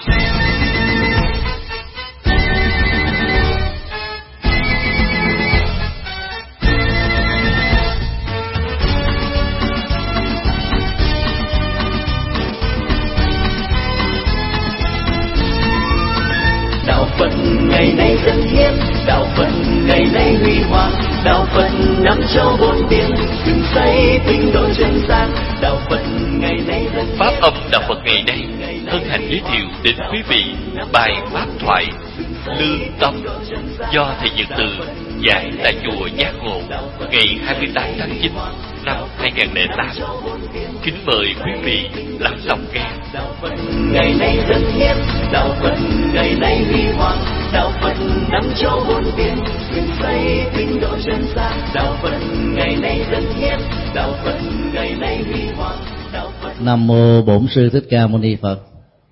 Đạo Phật ngày nay dân hiến, đạo Phật ngày nay huy hoàng, đạo Phật năm châu bốn biển, dựng xây tinh độ chân gian. Đạo Phật ngày nay dân hiến, Pháp âm đạo Phật ngày nay hân hạnh giới thiệu đến quý vị bài pháp thoại Lương Tâm do thầy Nhật Từ giảng tại chùa Giác Ngộ ngày 28 tháng 9 năm 2008. Kính mời quý vị lắng lòng nghe. đạo Phật ngày nay dân hiến, đạo Phật ngày nay huy hoàng, đạo Phật năm châu bốn biển, dựng xây tinh độ chân gian. Đạo Phật ngày nay dân hiến, đạo Phật ngày nay huy hoàng, đạo Phật. Nam mô Bổn Sư Thích Ca Mâu Ni Phật.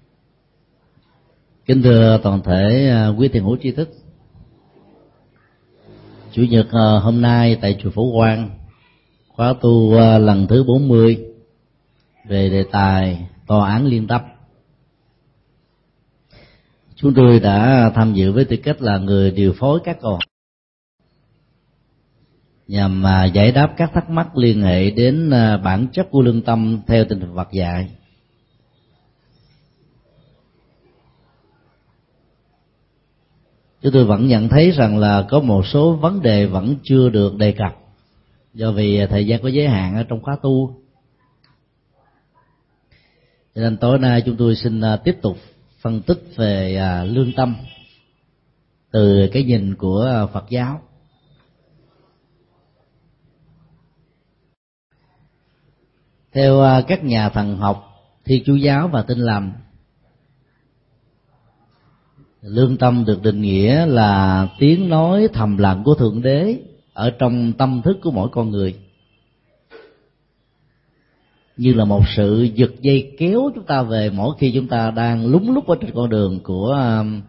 Kính thưa toàn thể quý thiền hữu tri thức, Chủ nhật hôm nay tại chùa Phổ Quang, khóa tu lần thứ 40 về đề tài tòa án liên tâm. Chúng tôi đã tham dự với tư cách là người điều phối các câu hỏi nhằm giải đáp các thắc mắc liên hệ đến bản chất của lương tâm theo tinh thần Phật dạy. Chúng tôi vẫn nhận thấy rằng là có một số vấn đề vẫn chưa được đề cập do vì thời gian có giới hạn ở trong khóa tu. Cho nên tối nay chúng tôi xin tiếp tục phân tích về lương tâm từ cái nhìn của Phật giáo. Theo các nhà thần học Thiên Chúa giáo và Tin lành, lương tâm được định nghĩa là tiếng nói thầm lặng của Thượng Đế ở trong tâm thức của mỗi con người, như là một sự giật dây kéo chúng ta về mỗi khi chúng ta đang lúng lút ở trên con đường của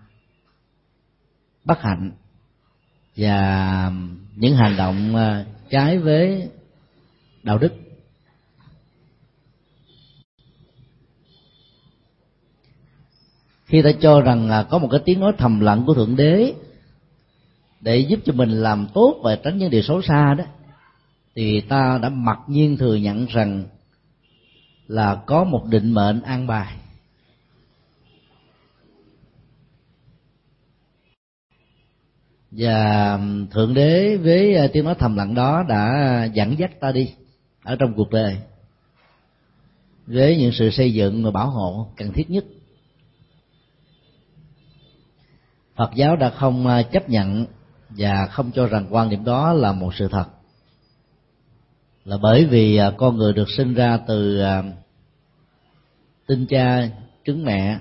bất hạnh và những hành động trái với đạo đức. Khi ta cho rằng là có một cái tiếng nói thầm lặng của Thượng Đế để giúp cho mình làm tốt và tránh những điều xấu xa đó, thì ta đã mặc nhiên thừa nhận rằng là có một định mệnh an bài. Và Thượng Đế với tiếng nói thầm lặng đó đã dẫn dắt ta đi ở trong cuộc đời với những sự xây dựng và bảo hộ cần thiết nhất. Phật giáo đã không chấp nhận và không cho rằng quan điểm đó là một sự thật, là bởi vì con người được sinh ra từ tinh cha trứng mẹ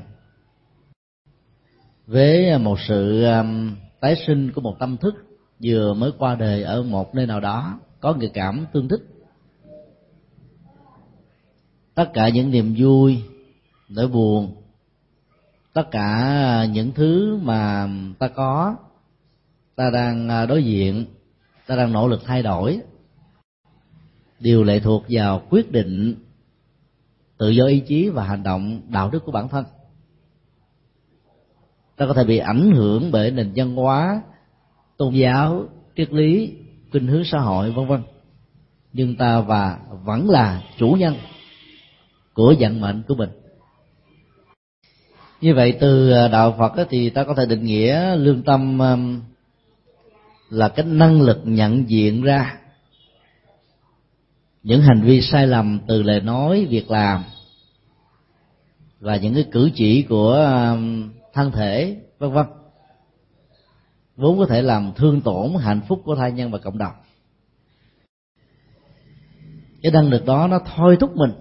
với một sự tái sinh của một tâm thức vừa mới qua đời ở một nơi nào đó có người cảm tương thích. Tất cả những niềm vui, nỗi buồn, tất cả những thứ mà ta có, ta đang đối diện, ta đang nỗ lực thay đổi, đều lệ thuộc vào quyết định tự do ý chí và hành động đạo đức của bản thân. Ta có thể bị ảnh hưởng bởi nền văn hóa, tôn giáo, triết lý, khuynh hướng xã hội vân vân, nhưng ta vẫn là chủ nhân của vận mệnh của mình. Như vậy từ đạo Phật thì ta có thể định nghĩa lương tâm là cái năng lực nhận diện ra những hành vi sai lầm từ lời nói, việc làm và những cái cử chỉ của thân thể vân vân, vốn có thể làm thương tổn hạnh phúc của tha nhân và cộng đồng. Cái năng lực đó nó thôi thúc mình,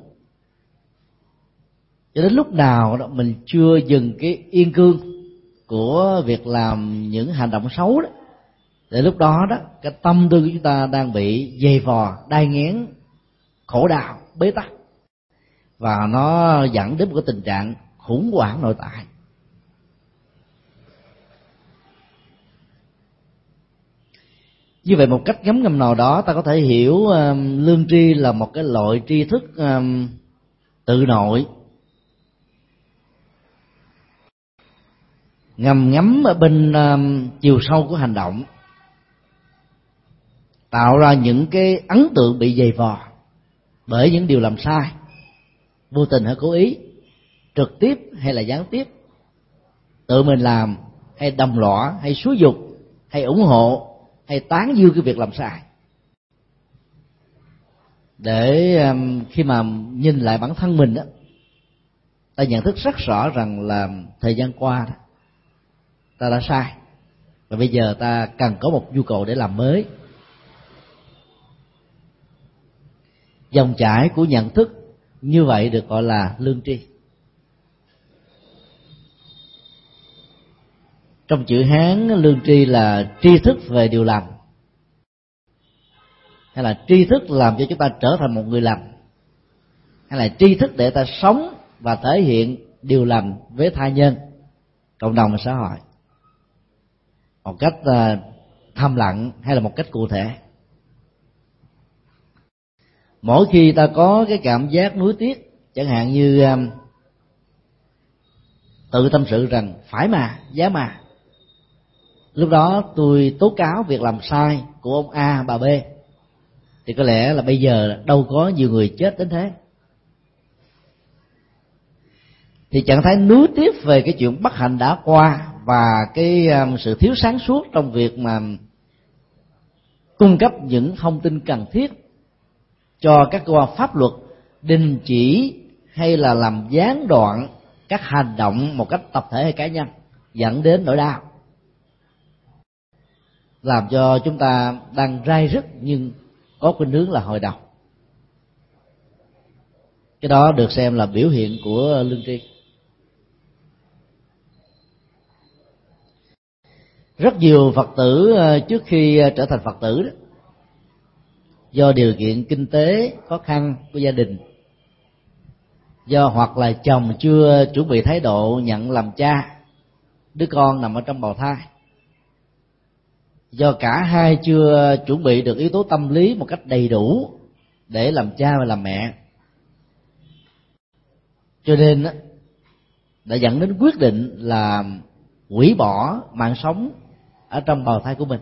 cho đến lúc nào đó mình chưa dừng cái yên cương của việc làm những hành động xấu đó, để lúc đó đó cái tâm tư của chúng ta đang bị dày vò, đai nghén, khổ đau, bế tắc, và nó dẫn đến một cái tình trạng khủng hoảng nội tại. Như vậy một cách ngấm ngầm nào đó ta có thể hiểu lương tri là một cái loại tri thức tự nội ngầm ngấm ở bên chiều sâu của hành động, tạo ra những cái ấn tượng bị dày vò bởi những điều làm sai, vô tình hay cố ý, trực tiếp hay là gián tiếp, tự mình làm hay đồng lõa hay xúi giục hay ủng hộ hay tán dương cái việc làm sai. Để khi mà nhìn lại bản thân mình đó, ta nhận thức rất rõ rằng là thời gian qua đó, ta đã sai, và bây giờ ta cần có một nhu cầu để làm mới. Dòng chảy của nhận thức như vậy được gọi là lương tri. Trong chữ Hán, lương tri là tri thức về điều lành, hay là tri thức làm cho chúng ta trở thành một người lành, hay là tri thức để ta sống và thể hiện điều lành với tha nhân, cộng đồng và xã hội một cách thầm lặng hay là một cách cụ thể. Mỗi khi ta có cái cảm giác nuối tiếc, chẳng hạn như tự tâm sự rằng phải mà, giá mà, lúc đó tôi tố cáo việc làm sai của ông A, bà B, thì có lẽ là bây giờ đâu có nhiều người chết đến thế. Thì trạng thái nuối tiếc về cái chuyện bất hạnh đã qua và cái sự thiếu sáng suốt trong việc mà cung cấp những thông tin cần thiết cho các cơ quan pháp luật đình chỉ hay là làm gián đoạn các hành động một cách tập thể hay cá nhân, dẫn đến nỗi đau, làm cho chúng ta đang rai rứt nhưng có khuynh hướng là hồi đầu. Cái đó được xem là biểu hiện của lương tri. Rất nhiều Phật tử trước khi trở thành Phật tử đó, do điều kiện kinh tế khó khăn của gia đình, do hoặc là chồng chưa chuẩn bị thái độ nhận làm cha, đứa con nằm ở trong bào thai, do cả hai chưa chuẩn bị được yếu tố tâm lý một cách đầy đủ để làm cha và làm mẹ, cho nên đã dẫn đến quyết định là hủy bỏ mạng sống ở trong bào thai của mình.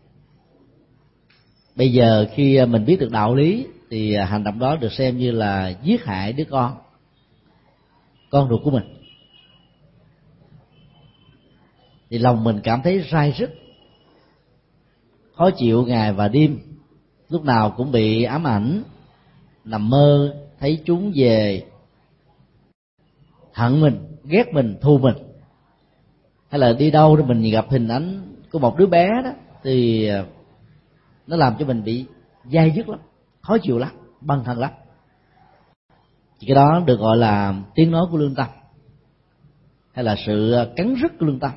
Bây giờ khi mình biết được đạo lý thì hành động đó được xem như là giết hại đứa con ruột của mình. Thì lòng mình cảm thấy rai rứt, khó chịu ngày và đêm, lúc nào cũng bị ám ảnh, nằm mơ thấy chúng về hận mình, ghét mình, thù mình, hay là đi đâu đó mình gặp hình ảnh của một đứa bé đó thì nó làm cho mình bị dai dứt lắm, khó chịu lắm, bần thần lắm. Thì cái đó được gọi là tiếng nói của lương tâm, hay là sự cắn rứt của lương tâm.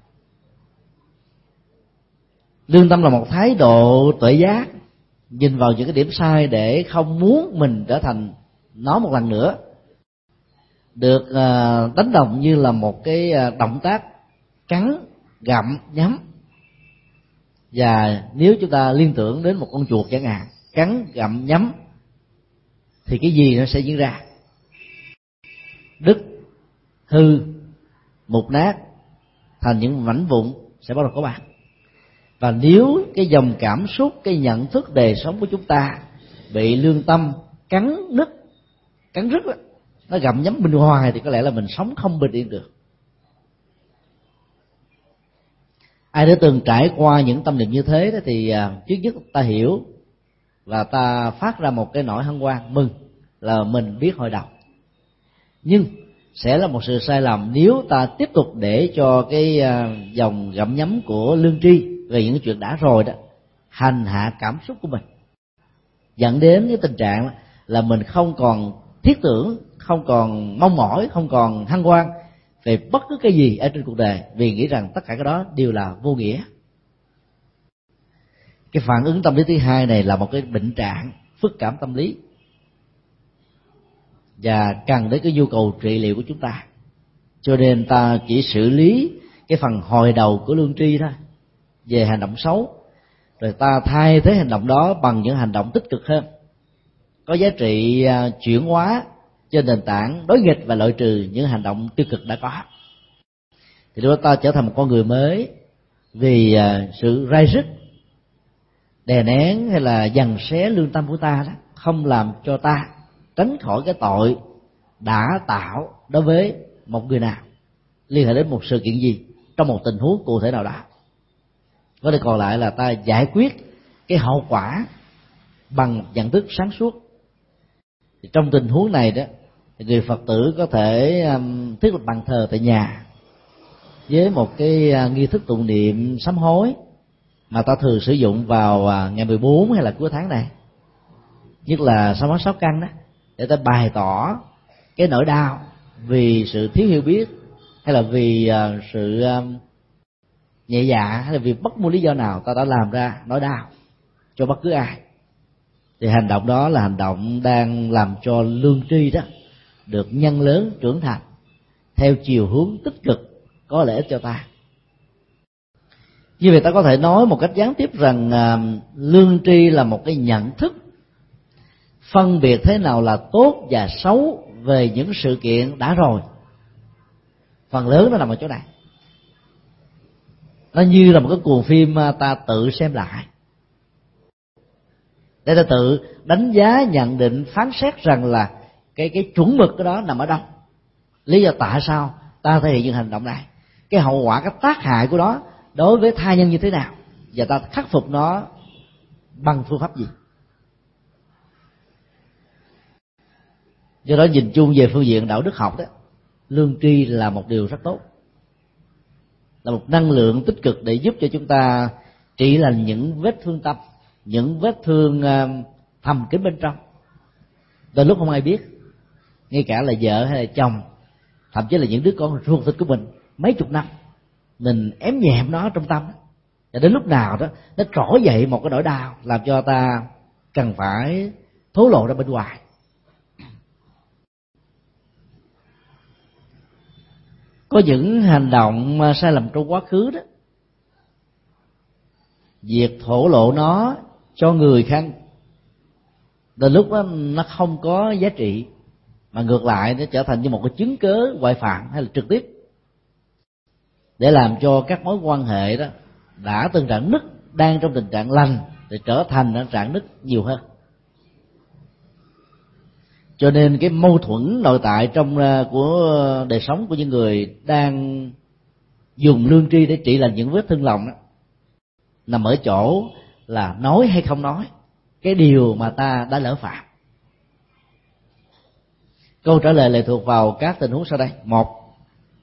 Lương tâm là một thái độ tuệ giác, nhìn vào những cái điểm sai để không muốn mình trở thành nó một lần nữa, được đánh đồng như là một cái động tác cắn, gặm, nhấm. Và nếu chúng ta liên tưởng đến một con chuột chẳng hạn, cắn, gặm, nhấm, thì cái gì nó sẽ diễn ra? Đứt, hư, mục nát thành những mảnh vụn sẽ bắt đầu có mặt. Và nếu cái dòng cảm xúc, cái nhận thức đời sống của chúng ta bị lương tâm cắn nứt, cắn rứt đó, nó gặm nhấm bên ngoài, thì có lẽ là mình sống không bình yên được. Ai đã từng trải qua những tâm niệm như thế đó thì trước nhất ta hiểu và ta phát ra một cái nỗi hân hoan mừng là mình biết hồi đầu. Nhưng sẽ là một sự sai lầm nếu ta tiếp tục để cho cái dòng gặm nhấm của lương tri về những chuyện đã rồi đó hành hạ cảm xúc của mình, dẫn đến cái tình trạng là mình không còn thiết tưởng, không còn mong mỏi, không còn hân hoan về bất cứ cái gì ở trên cuộc đời, vì nghĩ rằng tất cả cái đó đều là vô nghĩa. Cái phản ứng tâm lý thứ hai này là một cái bệnh trạng phức cảm tâm lý và cần đến cái nhu cầu trị liệu của chúng ta. Cho nên ta chỉ xử lý cái phần hồi đầu của lương tri thôi, về hành động xấu, rồi ta thay thế hành động đó bằng những hành động tích cực hơn, có giá trị chuyển hóa trên nền tảng đối nghịch và loại trừ những hành động tiêu cực đã có. thì lúc đó ta trở thành một con người mới. Vì sự rai rứt, đè nén hay là giằng xé lương tâm của ta đó không làm cho ta tránh khỏi cái tội đã tạo đối với một người nào, liên hệ đến một sự kiện gì trong một tình huống cụ thể nào đó. Vấn đề còn lại là ta giải quyết cái hậu quả bằng nhận thức sáng suốt. Thì trong tình huống này đó, thì người Phật tử có thể thiết lập bàn thờ tại nhà với một cái nghi thức tụng niệm sám hối mà ta thường sử dụng vào ngày 14 hay là cuối tháng này, nhất là sám hối 6 căn đó, để ta bày tỏ cái nỗi đau vì sự thiếu hiểu biết, hay là vì sự nhẹ dạ, hay là vì bất cứ lý do nào ta đã làm ra nỗi đau cho bất cứ ai. Thì hành động đó là hành động đang làm cho lương tri đó được nhân lớn trưởng thành theo chiều hướng tích cực, có lợi ích cho ta. Như vậy ta có thể nói một cách gián tiếp rằng lương tri là một cái nhận thức phân biệt thế nào là tốt và xấu về những sự kiện đã rồi. Phần lớn nó nằm ở chỗ này. Nó như là một cái cuồng phim ta tự xem lại, để ta tự đánh giá, nhận định, phán xét rằng là cái chuẩn mực cái đó nằm ở đâu, lý do tại sao ta thể hiện những hành động này, cái hậu quả, cái tác hại của nó đối với tha nhân như thế nào, và ta khắc phục nó bằng phương pháp gì. Do đó nhìn chung về phương diện đạo đức học đó, lương tri là một điều rất tốt, là một năng lượng tích cực để giúp cho chúng ta trị lành những vết thương tâm, những vết thương thầm kín bên trong, đôi lúc không ai biết, ngay cả là vợ hay là chồng, thậm chí là những đứa con ruột thịt của mình mấy chục năm, mình ém nhẹm nó trong tâm, và đến lúc nào đó nó trỗi dậy một cái nỗi đau làm cho ta cần phải thổ lộ ra bên ngoài. Có những hành động sai lầm trong quá khứ đó, việc thổ lộ nó cho người khác đến lúc đó nó không có giá trị, mà ngược lại nó trở thành như một cái chứng cớ ngoại phạm hay là trực tiếp để làm cho các mối quan hệ đó đã từng rạn nứt, đang trong tình trạng lành thì trở thành rạn nứt nhiều hơn. Cho nên cái mâu thuẫn nội tại trong của đời sống của những người đang dùng lương tri để trị lành những vết thương lòng đó, nằm ở chỗ là nói hay không nói cái điều mà ta đã lỡ phạm. Câu trả lời lệ thuộc vào các tình huống sau đây. Một,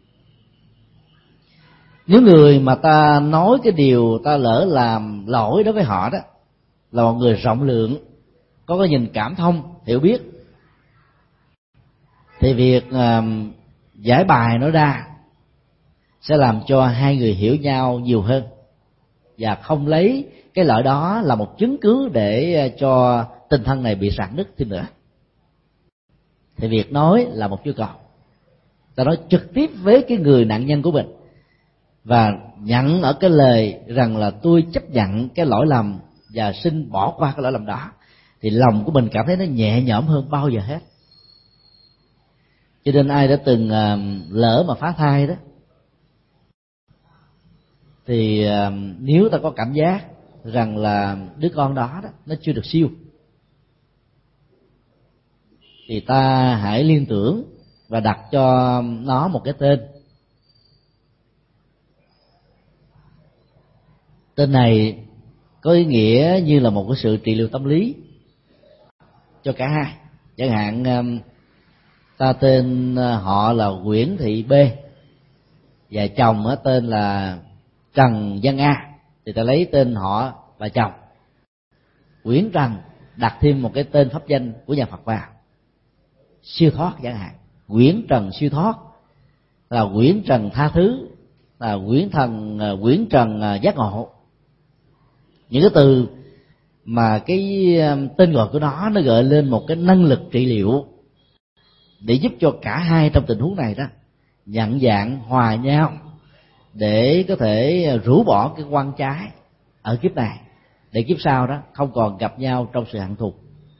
nếu người mà ta nói cái điều ta lỡ làm lỗi đối với họ đó là một người rộng lượng, có cái nhìn cảm thông, hiểu biết, thì việc giải bài nó ra sẽ làm cho hai người hiểu nhau nhiều hơn, và không lấy cái lợi đó là một chứng cứ để cho tình thân này bị rạn nứt thêm nữa. Thì việc nói là một nhu cầu, ta nói trực tiếp với cái người nạn nhân của mình và nhận ở cái lời rằng là tôi chấp nhận cái lỗi lầm và xin bỏ qua cái lỗi lầm đó, thì lòng của mình cảm thấy nó nhẹ nhõm hơn bao giờ hết. Cho nên ai đã từng lỡ mà phá thai đó, thì nếu ta có cảm giác rằng là đứa con đó nó chưa được siêu, thì ta hãy liên tưởng và đặt cho nó một cái tên. Tên này có ý nghĩa như là một cái sự trị liệu tâm lý cho cả hai. Chẳng hạn ta tên họ là Nguyễn Thị B và chồng tên là Trần Văn A, thì ta lấy tên họ và chồng Nguyễn Trần, đặt thêm một cái tên pháp danh của nhà Phật vào, siêu thoát chẳng hạn, Nguyễn Trần siêu thoát, là Nguyễn Trần tha thứ, là Nguyễn Trần giác ngộ. Những cái từ mà cái tên gọi của nó gợi lên một cái năng lực trị liệu để giúp cho cả hai trong tình huống này đó nhận dạng hòa nhau, để có thể rũ bỏ cái oan trái ở kiếp này, để kiếp sau đó không còn gặp nhau trong sự hận thù.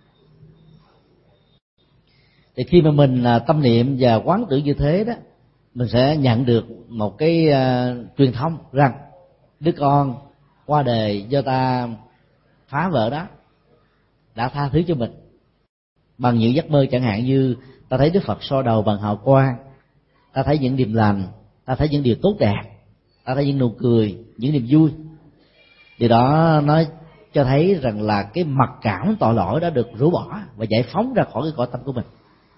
Thì khi mà mình tâm niệm và quán tưởng như thế đó, mình sẽ nhận được một cái truyền thông rằng đứa con qua đời do ta phá vỡ đó đã tha thứ cho mình bằng những giấc mơ, chẳng hạn như ta thấy Đức Phật soi đầu bằng hào quang, ta thấy những điềm lành, ta thấy những điều tốt đẹp, ta thấy những nụ cười, những niềm vui. Điều đó nó cho thấy rằng là cái mặc cảm tội lỗi đã được rũ bỏ và giải phóng ra khỏi cái cõi tâm của mình.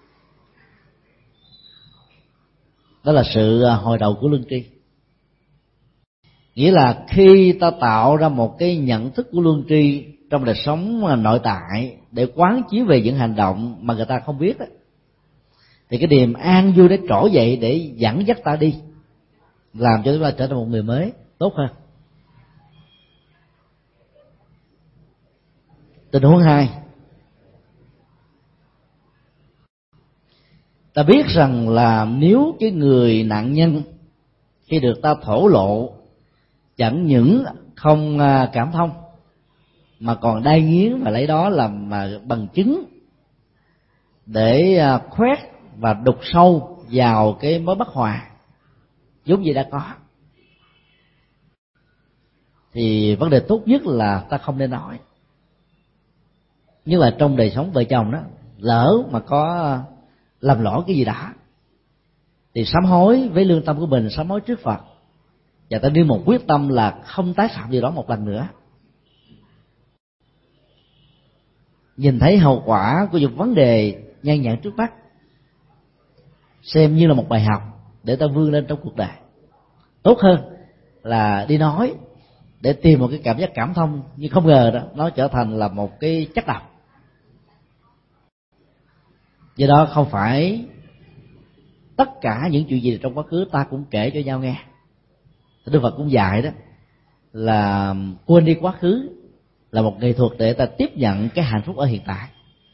Đó là sự hồi đầu của lương tri. Nghĩa là khi ta tạo ra một cái nhận thức của lương tri trong đời sống nội tại để quán chiếu về những hành động mà người ta không biết đó, thì cái niềm an vui để trỗi dậy để dẫn dắt ta đi, làm cho chúng ta trở thành một người mới tốt hơn. Tình huống 2, ta biết rằng là nếu cái người nạn nhân khi được ta thổ lộ chẳng những không cảm thông mà còn đai nghiến và lấy đó làm bằng chứng để khoét và đục sâu vào cái mối bất hòa vốn gì đã có, thì vấn đề tốt nhất là ta không nên nói. Nhưng mà trong đời sống vợ chồng đó, lỡ mà có làm lỗi cái gì đó thì sám hối với lương tâm của mình, sám hối trước Phật, và ta đưa một quyết tâm là không tái phạm điều đó một lần nữa. Nhìn thấy hậu quả của những vấn đề nhan nhản trước mắt, xem như là một bài học để ta vươn lên trong cuộc đời. Tốt hơn là đi nói để tìm một cái cảm giác cảm thông, nhưng không ngờ đó nó trở thành là một cái chất độc. Do đó không phải tất cả những chuyện gì trong quá khứ ta cũng kể cho nhau nghe. Đức Phật cũng dạy đó là quên đi quá khứ là một nghệ thuật để ta tiếp nhận cái hạnh phúc ở hiện tại.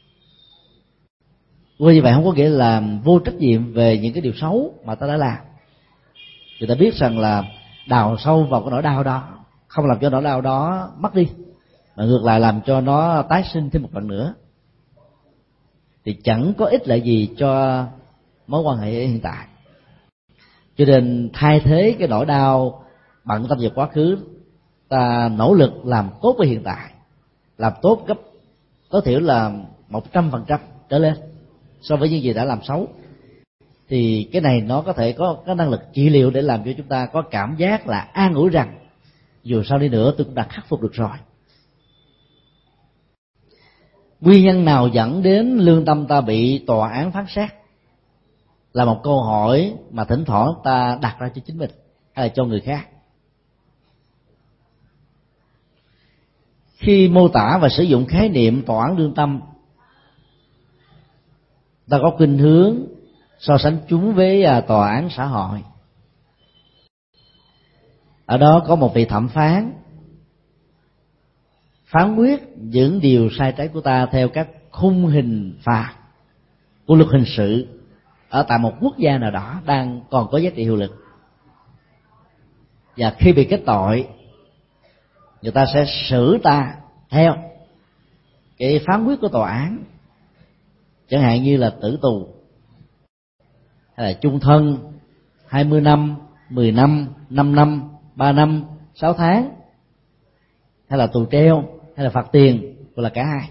Quên như vậy không có nghĩa là vô trách nhiệm về những cái điều xấu mà ta đã làm. Người ta biết rằng là đào sâu vào cái nỗi đau đó, không làm cho nỗi đau đó mất đi, mà ngược lại làm cho nó tái sinh thêm một lần nữa, thì chẳng có ích lợi gì cho mối quan hệ hiện tại. Cho nên thay thế cái nỗi đau bận tâm về quá khứ, ta nỗ lực làm tốt với hiện tại, làm tốt gấp tối thiểu là 100% trở lên so với những gì đã làm xấu. Thì cái này nó có thể có cái năng lực trị liệu để làm cho chúng ta có cảm giác là an ủi rằng dù sao đi nữa tôi cũng đã khắc phục được rồi. Nguyên nhân nào dẫn đến lương tâm ta bị tòa án phán xét là một câu hỏi mà thỉnh thoảng ta đặt ra cho chính mình hay là cho người khác. Khi mô tả và sử dụng khái niệm tòa án lương tâm, ta có khuynh hướng so sánh chúng với tòa án xã hội. Ở đó có một vị thẩm phán phán quyết những điều sai trái của ta theo các khung hình phạt của luật hình sự ở tại một quốc gia nào đó đang còn có giá trị hiệu lực. Và khi bị kết tội, người ta sẽ xử ta theo cái phán quyết của tòa án, chẳng hạn như là tử tù, hay là chung thân, 20 năm, 10 năm, 5 năm, 3 năm, 6 tháng, hay là tù treo, hay là phạt tiền, hoặc là cả hai.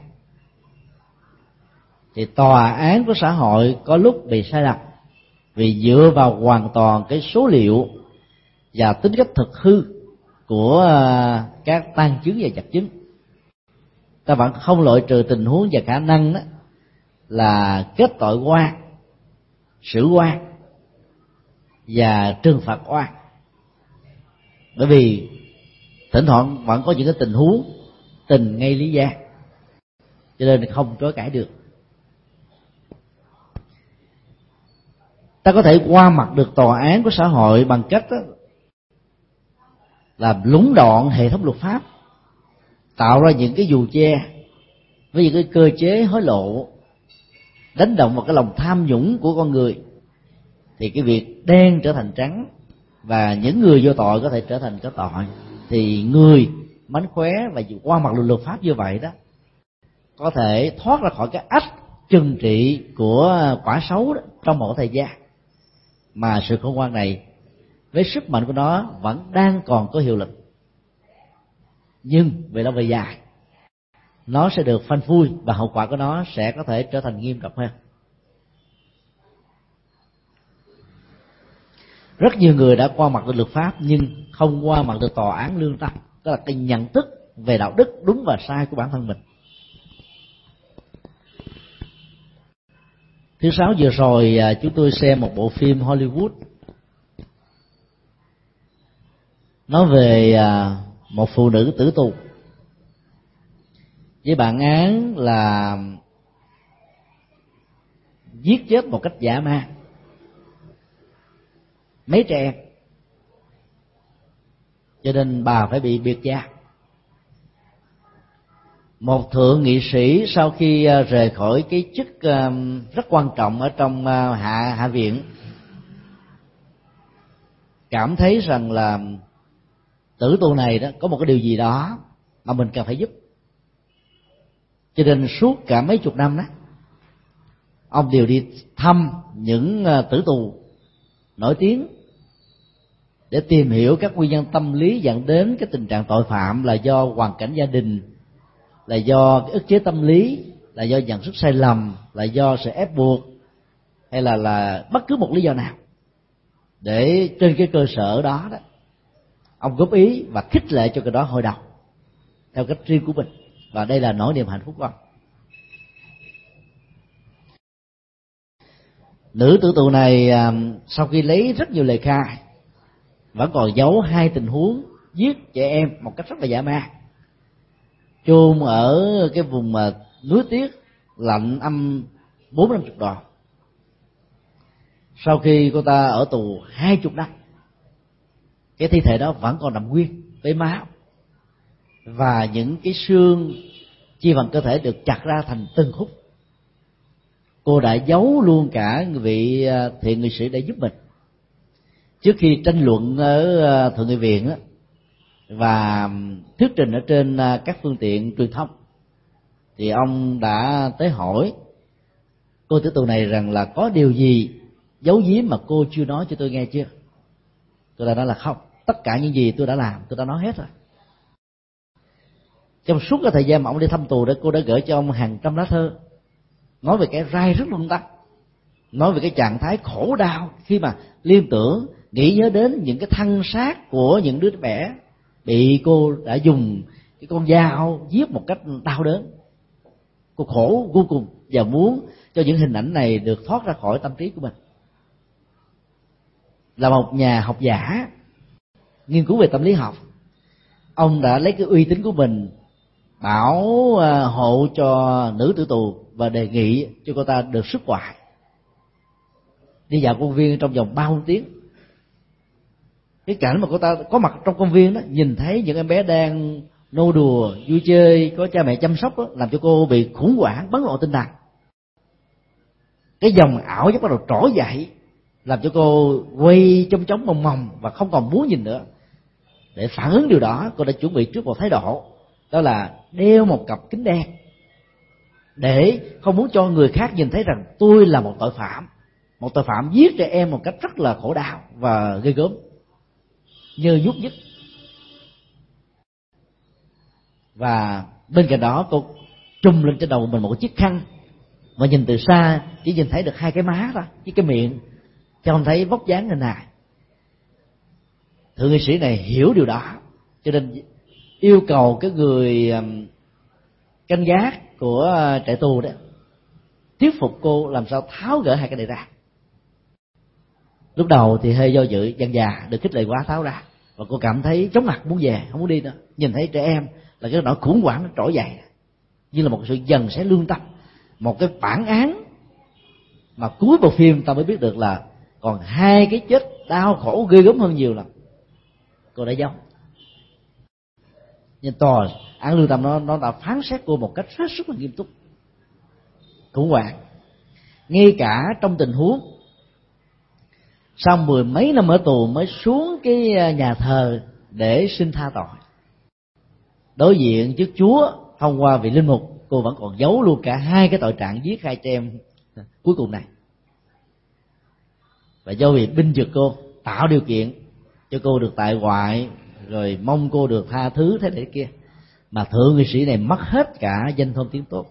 Thì tòa án của xã hội có lúc bị sai lầm vì dựa vào hoàn toàn cái số liệu và tính cách thực hư của các tang chứng và vật chứng. Ta vẫn không loại trừ tình huống và khả năng đó là kết tội oan, xử oan và trừng phạt oan, bởi vì thỉnh thoảng vẫn có những cái tình huống tình ngay lý gian, cho nên không chối cãi được. Ta có thể qua mặt được tòa án của xã hội bằng cách đó, làm lũng đoạn hệ thống luật pháp, tạo ra những cái dù che với những cái cơ chế hối lộ, đánh động vào cái lòng tham nhũng của con người, thì cái việc đen trở thành trắng và những người vô tội có thể trở thành có tội. Thì người mánh khóe và qua mặt luật pháp như vậy đó có thể thoát ra khỏi cái ách trừng trị của quả xấu đó trong một thời gian, mà sự khôn ngoan này với sức mạnh của nó vẫn đang còn có hiệu lực, nhưng về lâu về dài nó sẽ được phanh phui và hậu quả của nó sẽ có thể trở thành nghiêm trọng hơn. Rất nhiều người đã qua mặt được luật pháp nhưng không qua mặt được tòa án lương tâm, đó là cái nhận thức về đạo đức đúng và sai của bản thân mình. Thứ Sáu vừa rồi chúng tôi xem một bộ phim Hollywood nói về một phụ nữ tử tù với bản án là giết chết một cách dã man mấy trẻ em, cho nên bà phải bị biệt giam. Một thượng nghị sĩ sau khi rời khỏi cái chức rất quan trọng ở trong hạ viện cảm thấy rằng là tử tù này đó có một cái điều gì đó mà mình cần phải giúp, cho nên suốt cả mấy chục năm đó ông đều đi thăm những tử tù nổi tiếng để tìm hiểu các nguyên nhân tâm lý dẫn đến cái tình trạng tội phạm là do hoàn cảnh gia đình, là do cái ức chế tâm lý, là do nhận thức sai lầm, là do sự ép buộc, hay là bất cứ một lý do nào, để trên cái cơ sở đó đó ông góp ý và khích lệ cho cái đó hội đồng theo cách riêng của mình, và đây là nỗi niềm hạnh phúc của ông. Nữ tử tù này sau khi lấy rất nhiều lời khai vẫn còn giấu hai tình huống giết trẻ em một cách rất là dã man, chôn ở cái vùng núi tuyết lạnh âm 40-50 độ. Sau khi cô ta ở tù 20 năm, cái thi thể đó vẫn còn nằm nguyên với máu, và những cái xương chi phần cơ thể được chặt ra thành từng khúc. Cô đã giấu luôn cả vị thiện nghị sĩ để giúp mình. Trước khi tranh luận ở thượng nghị viện và thuyết trình ở trên các phương tiện truyền thông, thì ông đã tới hỏi cô tử tù này rằng là có điều gì giấu giếm mà cô chưa nói cho tôi nghe chưa. Tôi đã nói là không, tất cả những gì tôi đã làm tôi đã nói hết rồi. Trong suốt cái thời gian mà ông đi thăm tù đó, cô đã gửi cho ông hàng trăm lá thơ nói về cái rai rứt lương tâm, nói về cái trạng thái khổ đau khi mà liên tưởng nghĩ nhớ đến những cái thân xác của những đứa trẻ bị cô đã dùng cái con dao giết một cách đau đớn. Cô khổ vô cùng và muốn cho những hình ảnh này được thoát ra khỏi tâm trí của mình. Là một nhà học giả nghiên cứu về tâm lý học, ông đã lấy cái uy tín của mình bảo hộ cho nữ tử tù và đề nghị cho cô ta được xuất ngoại đi dạo công viên trong vòng 30 tiếng. Cái cảnh mà cô ta có mặt trong công viên đó, nhìn thấy những em bé đang nô đùa vui chơi, có cha mẹ chăm sóc đó, làm cho cô bị khủng hoảng, bấn loạn tinh thần. Cái dòng ảo giác bắt đầu trỗi dậy, làm cho cô quay trong chóng mòng mòng và không còn muốn nhìn nữa. Để phản ứng điều đó, cô đã chuẩn bị trước một thái độ, đó là đeo một cặp kính đen để không muốn cho người khác nhìn thấy rằng tôi là một tội phạm giết trẻ em một cách rất là khổ đau và ghê gớm, như nhúc nhích. Và bên cạnh đó cô trùm lên trên đầu mình một chiếc khăn, mà nhìn từ xa chỉ nhìn thấy được hai cái má thôi, với cái miệng, chứ không thấy vóc dáng này nè. Thượng nghị sĩ này hiểu điều đó, cho nên yêu cầu cái người canh gác của trại tù đó thuyết phục cô làm sao tháo gỡ hai cái này ra. Lúc đầu thì hơi do dự, dần dà được khích lệ quá tháo ra, và cô cảm thấy chóng mặt muốn về, không muốn đi nữa. Nhìn thấy trẻ em là cái nỗi khủng hoảng nó trỗi dậy, như là một sự dần xé lương tâm, một cái bản án mà cuối bộ phim ta mới biết được là còn hai cái chết đau khổ ghê gớm hơn nhiều lần cô đã giấu. Nhưng tòa án lương tâm nó đã phán xét cô một cách rất là nghiêm túc, khủng hoảng. Ngay cả trong tình huống sau 10 mấy năm ở tù mới xuống cái nhà thờ để xin tha tội, đối diện trước Chúa thông qua vị linh mục, cô vẫn còn giấu luôn cả hai cái tội trạng giết hai trẻ em cuối cùng này. và do việc binh vực cô, tạo điều kiện cho cô được tại ngoại, rồi mong cô được tha thứ thế này kia, mà thượng nghị sĩ này mất hết cả danh thơm tiếng tốt.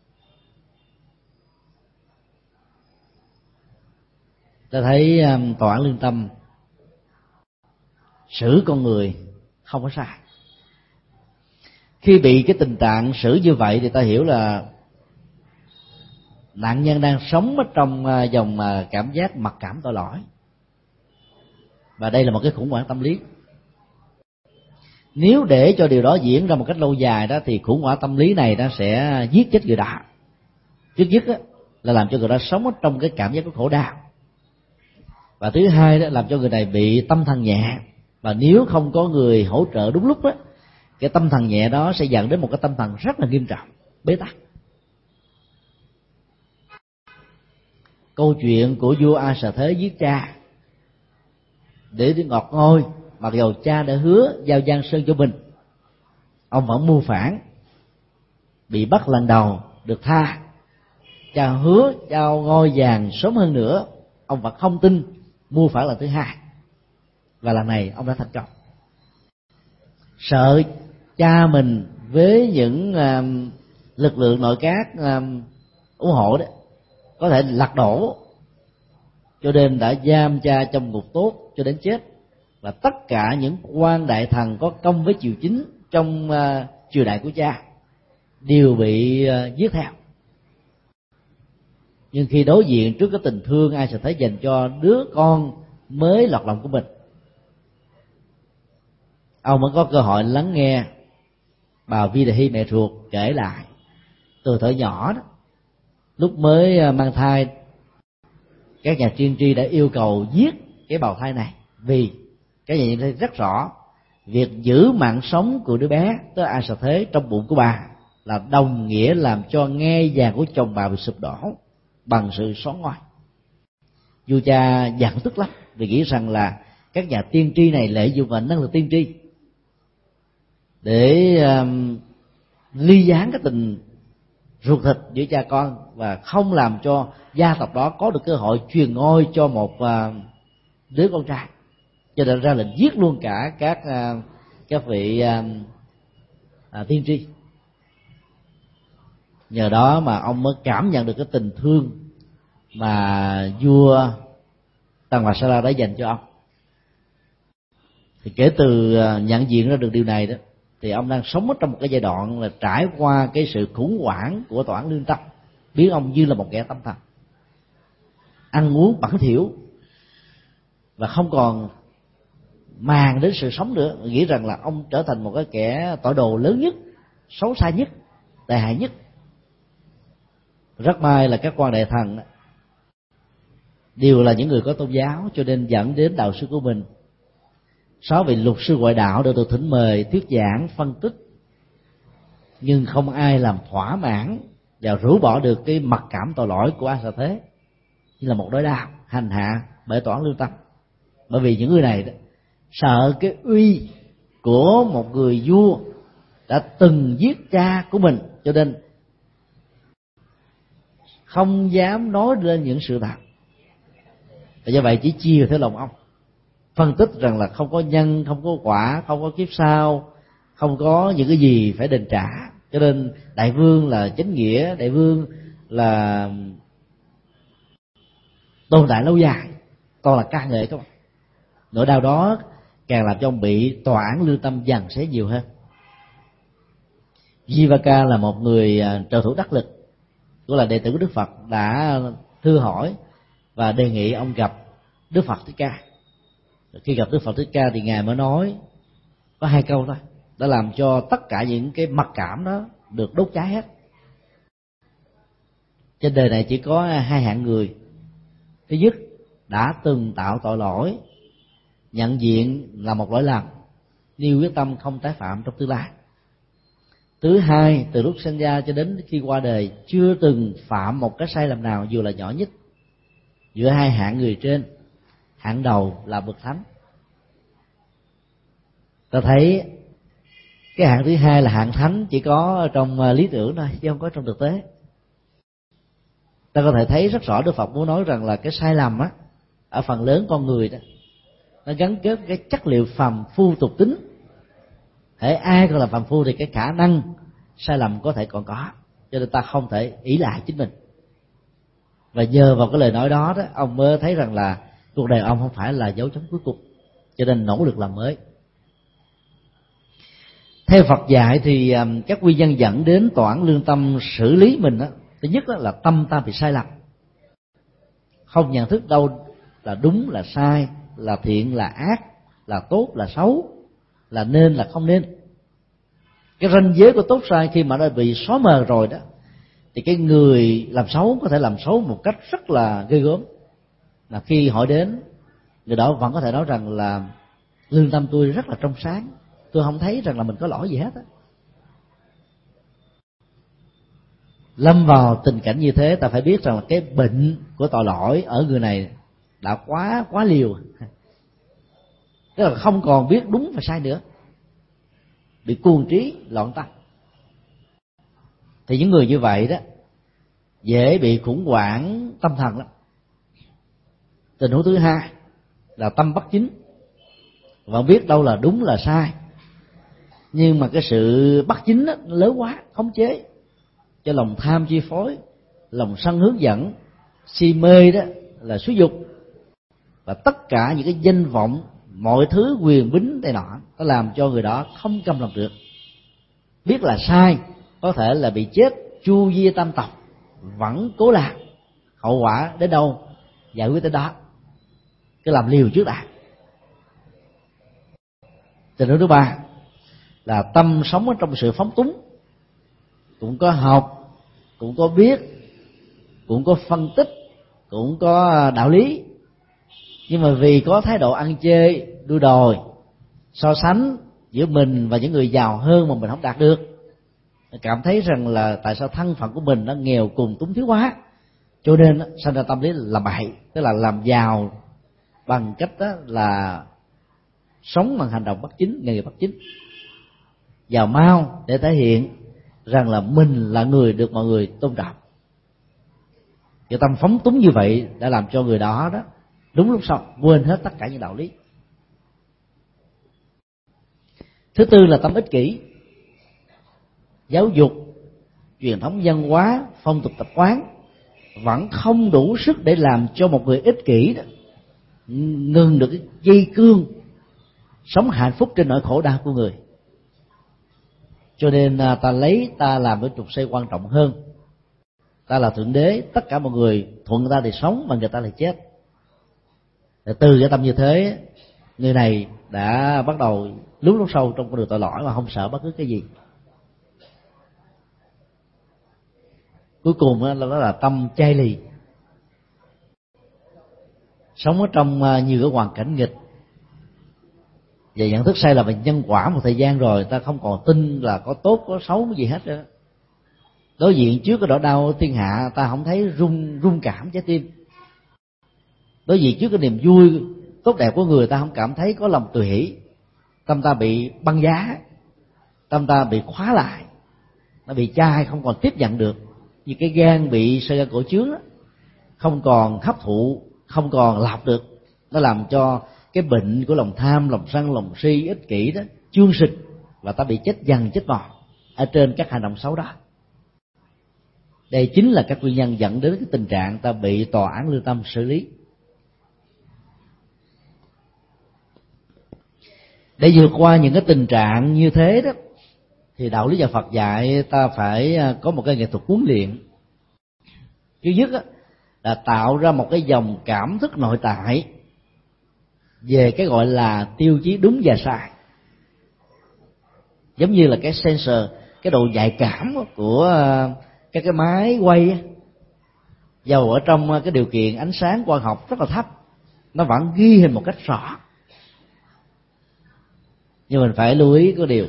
Ta thấy tòa án lương tâm xử con người không có sai. Khi bị cái tình trạng xử như vậy thì ta hiểu là nạn nhân đang sống ở trong dòng cảm giác mặc cảm tội lỗi, và đây là một cái khủng hoảng tâm lý. Nếu để cho điều đó diễn ra một cách lâu dài đó, thì khủng hoảng tâm lý này nó sẽ giết chết người đó. Trước nhất là làm cho người đó sống ở trong cái cảm giác của khổ đau, và thứ hai đó làm cho người này bị tâm thần nhẹ, và nếu không có người hỗ trợ đúng lúc đó, cái tâm thần nhẹ đó sẽ dẫn đến một cái tâm thần rất là nghiêm trọng, bế tắc. Câu chuyện của vua A Xà Thế giết cha để đi ngọt ngôi, mặc dù cha đã hứa giao Giang Sơn cho mình, ông vẫn mưu phản, bị bắt lần đầu được tha. Cha hứa giao ngôi vàng sớm hơn nữa, ông vẫn không tin, mưu phản lần thứ hai, và lần này ông đã thành công. Sợ cha mình với những lực lượng nội các ủng hộ đó có thể lật đổ, cho nên đã giam cha trong ngục tốt cho đến chết, và tất cả những quan đại thần có công với triều chính trong triều đại của cha đều bị giết theo. Nhưng khi đối diện trước cái tình thương ai sẽ thấy dành cho đứa con mới lọt lòng của mình, ông vẫn có cơ hội lắng nghe bà Vi Đề Hy, mẹ ruột, kể lại từ thuở nhỏ đó, lúc mới mang thai, các nhà tiên tri đã yêu cầu giết cái bào thai này, vì các nhà tiên tri rất rõ việc giữ mạng sống của đứa bé tới A Xà Thế trong bụng của bà là đồng nghĩa làm cho ngai vàng của chồng bà bị sụp đổ bằng sự xóa ngôi. Vua cha giận tức lắm vì nghĩ rằng là các nhà tiên tri này lợi dụng vào năng lực tiên tri để ly gián cái tình ruột thịt giữa cha con, và không làm cho gia tộc đó có được cơ hội truyền ngôi cho một đứa con trai, cho nên ra lệnh giết luôn cả các vị tiên tri. Nhờ đó mà ông mới cảm nhận được cái tình thương mà vua Tần Bà Sa La đã dành cho ông. Thì kể từ nhận diện ra được điều này đó, thì ông đang sống ở trong một cái giai đoạn là trải qua cái sự khủng hoảng của tòa án lương tâm, biến ông như là một kẻ tâm thần, ăn uống bẩn thỉu và không còn màng đến sự sống nữa, nghĩ rằng là ông trở thành một cái kẻ tội đồ lớn nhất, xấu xa nhất, tệ hại nhất. Rất may là các quan đại thần đều là những người có tôn giáo, cho nên dẫn đến đạo sư của mình 6 vị luật sư ngoại đạo được thỉnh mời thuyết giảng phân tích, nhưng không ai làm thỏa mãn và rũ bỏ được cái mặc cảm tội lỗi của A Xà Thế như là một nỗi đau hành hạ bởi tòa án lương tâm. Bởi vì những người này đó, sợ cái uy của một người vua đã từng giết cha của mình, cho nên không dám nói lên những sự thật, và do vậy chỉ chia theo lòng ông, phân tích rằng là không có nhân, không có quả, không có kiếp sau, không có những cái gì phải đền trả, cho nên đại vương là chánh nghĩa, đại vương là tồn tại lâu dài, toàn là ca ngợi các bạn. Nỗi đau đó càng làm cho ông bị tòa án lương tâm giằng xé nhiều hơn. Jivaka là một người trợ thủ đắc lực, cũng là đệ tử của Đức Phật, đã thư hỏi và đề nghị ông gặp Đức Phật Thích Ca. Khi gặp Đức Phật Thích Ca thì ngài mới nói có 2 câu thôi, đã làm cho tất cả những cái mặc cảm đó được đốt cháy hết. Trên đời này chỉ có 2 hạng người: thứ nhất, đã từng tạo tội lỗi, nhận diện là một lỗi lầm, nêu quyết tâm không tái phạm trong tương lai. Thứ hai, từ lúc sinh ra cho đến khi qua đời chưa từng phạm một cái sai lầm nào dù là nhỏ nhất. Giữa 2 hạng người trên, hạng đầu là bậc thánh. Ta thấy cái hạng thứ hai là hạng thánh chỉ có trong lý tưởng thôi, chứ không có trong thực tế. Ta có thể thấy rất rõ Đức Phật muốn nói rằng là cái sai lầm á ở phần lớn con người đó, nó gắn kết cái chất liệu phàm phu tục tính. Hễ ai còn là phàm phu thì cái khả năng sai lầm có thể còn có, cho nên ta không thể ỷ lại chính mình. Và nhờ vào cái lời nói đó, ông mới thấy rằng là cuộc đời ông không phải là dấu chấm cuối cùng, cho nên nỗ lực làm mới. Theo Phật dạy thì các nguyên nhân dẫn đến tòa án lương tâm xử lý mình đó, thứ nhất là tâm ta bị sai lầm, không nhận thức đâu là đúng là sai, là thiện là ác, là tốt là xấu, là nên là không nên. Cái ranh giới của tốt sai khi mà nó bị xóa mờ rồi đó, thì cái người làm xấu có thể làm xấu một cách rất là ghê gớm, là khi hỏi đến, người đó vẫn có thể nói rằng là lương tâm tôi rất là trong sáng, tôi không thấy rằng là mình có lỗi gì hết á. Lâm vào tình cảnh như thế, ta phải biết rằng là cái bệnh của tội lỗi ở người này đã quá liều, tức là không còn biết đúng và sai nữa, bị cuồng trí loạn tâm. Thì những người như vậy đó dễ bị khủng hoảng tâm thần lắm. Tình huống thứ hai là tâm bất chính, và biết đâu là đúng là sai, nhưng mà cái sự bất chính đó, nó lớn quá, khống chế cho lòng tham chi phối, lòng sân hướng dẫn, si mê đó là xúi dục, và tất cả những cái danh vọng, mọi thứ quyền bính này nọ, nó làm cho người đó không câm lòng được. Biết là sai, có thể là bị chết chu di tam tộc, vẫn cố làm, hậu quả đến đâu giải quyết tới đó, cứ làm liều trước đã. Tình huống thứ ba là tâm sống ở trong sự phóng túng, cũng có học, cũng có biết, cũng có phân tích, cũng có đạo lý, nhưng mà vì có thái độ ăn chê, đua đòi, so sánh giữa mình và những người giàu hơn mà mình không đạt được, cảm thấy rằng là tại sao thân phận của mình nó nghèo cùng túng thiếu quá, cho nên sinh ra tâm lý làm bậy, tức là làm giàu bằng cách đó là sống bằng hành động bất chính, nghề nghiệp bất chính, giàu mau để thể hiện rằng là mình là người được mọi người tôn trọng. Cái tâm phóng túng như vậy đã làm cho người đó đúng lúc sau quên hết tất cả những đạo lý. Thứ tư là tâm ích kỷ. Giáo dục, truyền thống văn hóa, phong tục tập quán vẫn không đủ sức để làm cho một người ích kỷ đó ngừng được cái dây cương sống hạnh phúc trên nỗi khổ đau của người. Cho nên ta làm cái trục xây quan trọng hơn. Ta là thượng đế, tất cả mọi người thuận người ta thì sống, mà người ta thì chết. Từ cái tâm như thế, người này đã bắt đầu lún lún sâu trong con đường tội lỗi mà không sợ bất cứ cái gì. Cuối cùng đó là tâm chai lì, sống ở trong nhiều cái hoàn cảnh nghịch, và nhận thức sai là về nhân quả một thời gian rồi, ta không còn tin là có tốt có xấu gì hết nữa. Đối diện trước cái nỗi đau thiên hạ, ta không thấy rung cảm trái tim. Đối diện trước cái niềm vui tốt đẹp của người, ta không cảm thấy có lòng tùy hỷ. Tâm ta bị băng giá, tâm ta bị khóa lại, nó bị chai, không còn tiếp nhận được. Như cái gan bị sơ gan cổ chướng đó, không còn hấp thụ, không còn lọc được, nó làm cho cái bệnh của lòng tham, lòng sân, lòng si, ích kỷ đó chương xịt, và ta bị chết dần chết mòn ở trên các hành động xấu đó. Đây chính là các nguyên nhân dẫn đến cái tình trạng ta bị tòa án lương tâm xử lý. Để vượt qua những cái tình trạng như thế đó, thì đạo lý nhà Phật dạy ta phải có một cái nghệ thuật huấn luyện. Thứ nhất là tạo ra một cái dòng cảm thức nội tại về cái gọi là tiêu chí đúng và sai, giống như là cái sensor, cái độ nhạy cảm của các cái máy quay, dầu ở trong cái điều kiện ánh sáng quang học rất là thấp, nó vẫn ghi hình một cách rõ. Nhưng mình phải lưu ý có điều,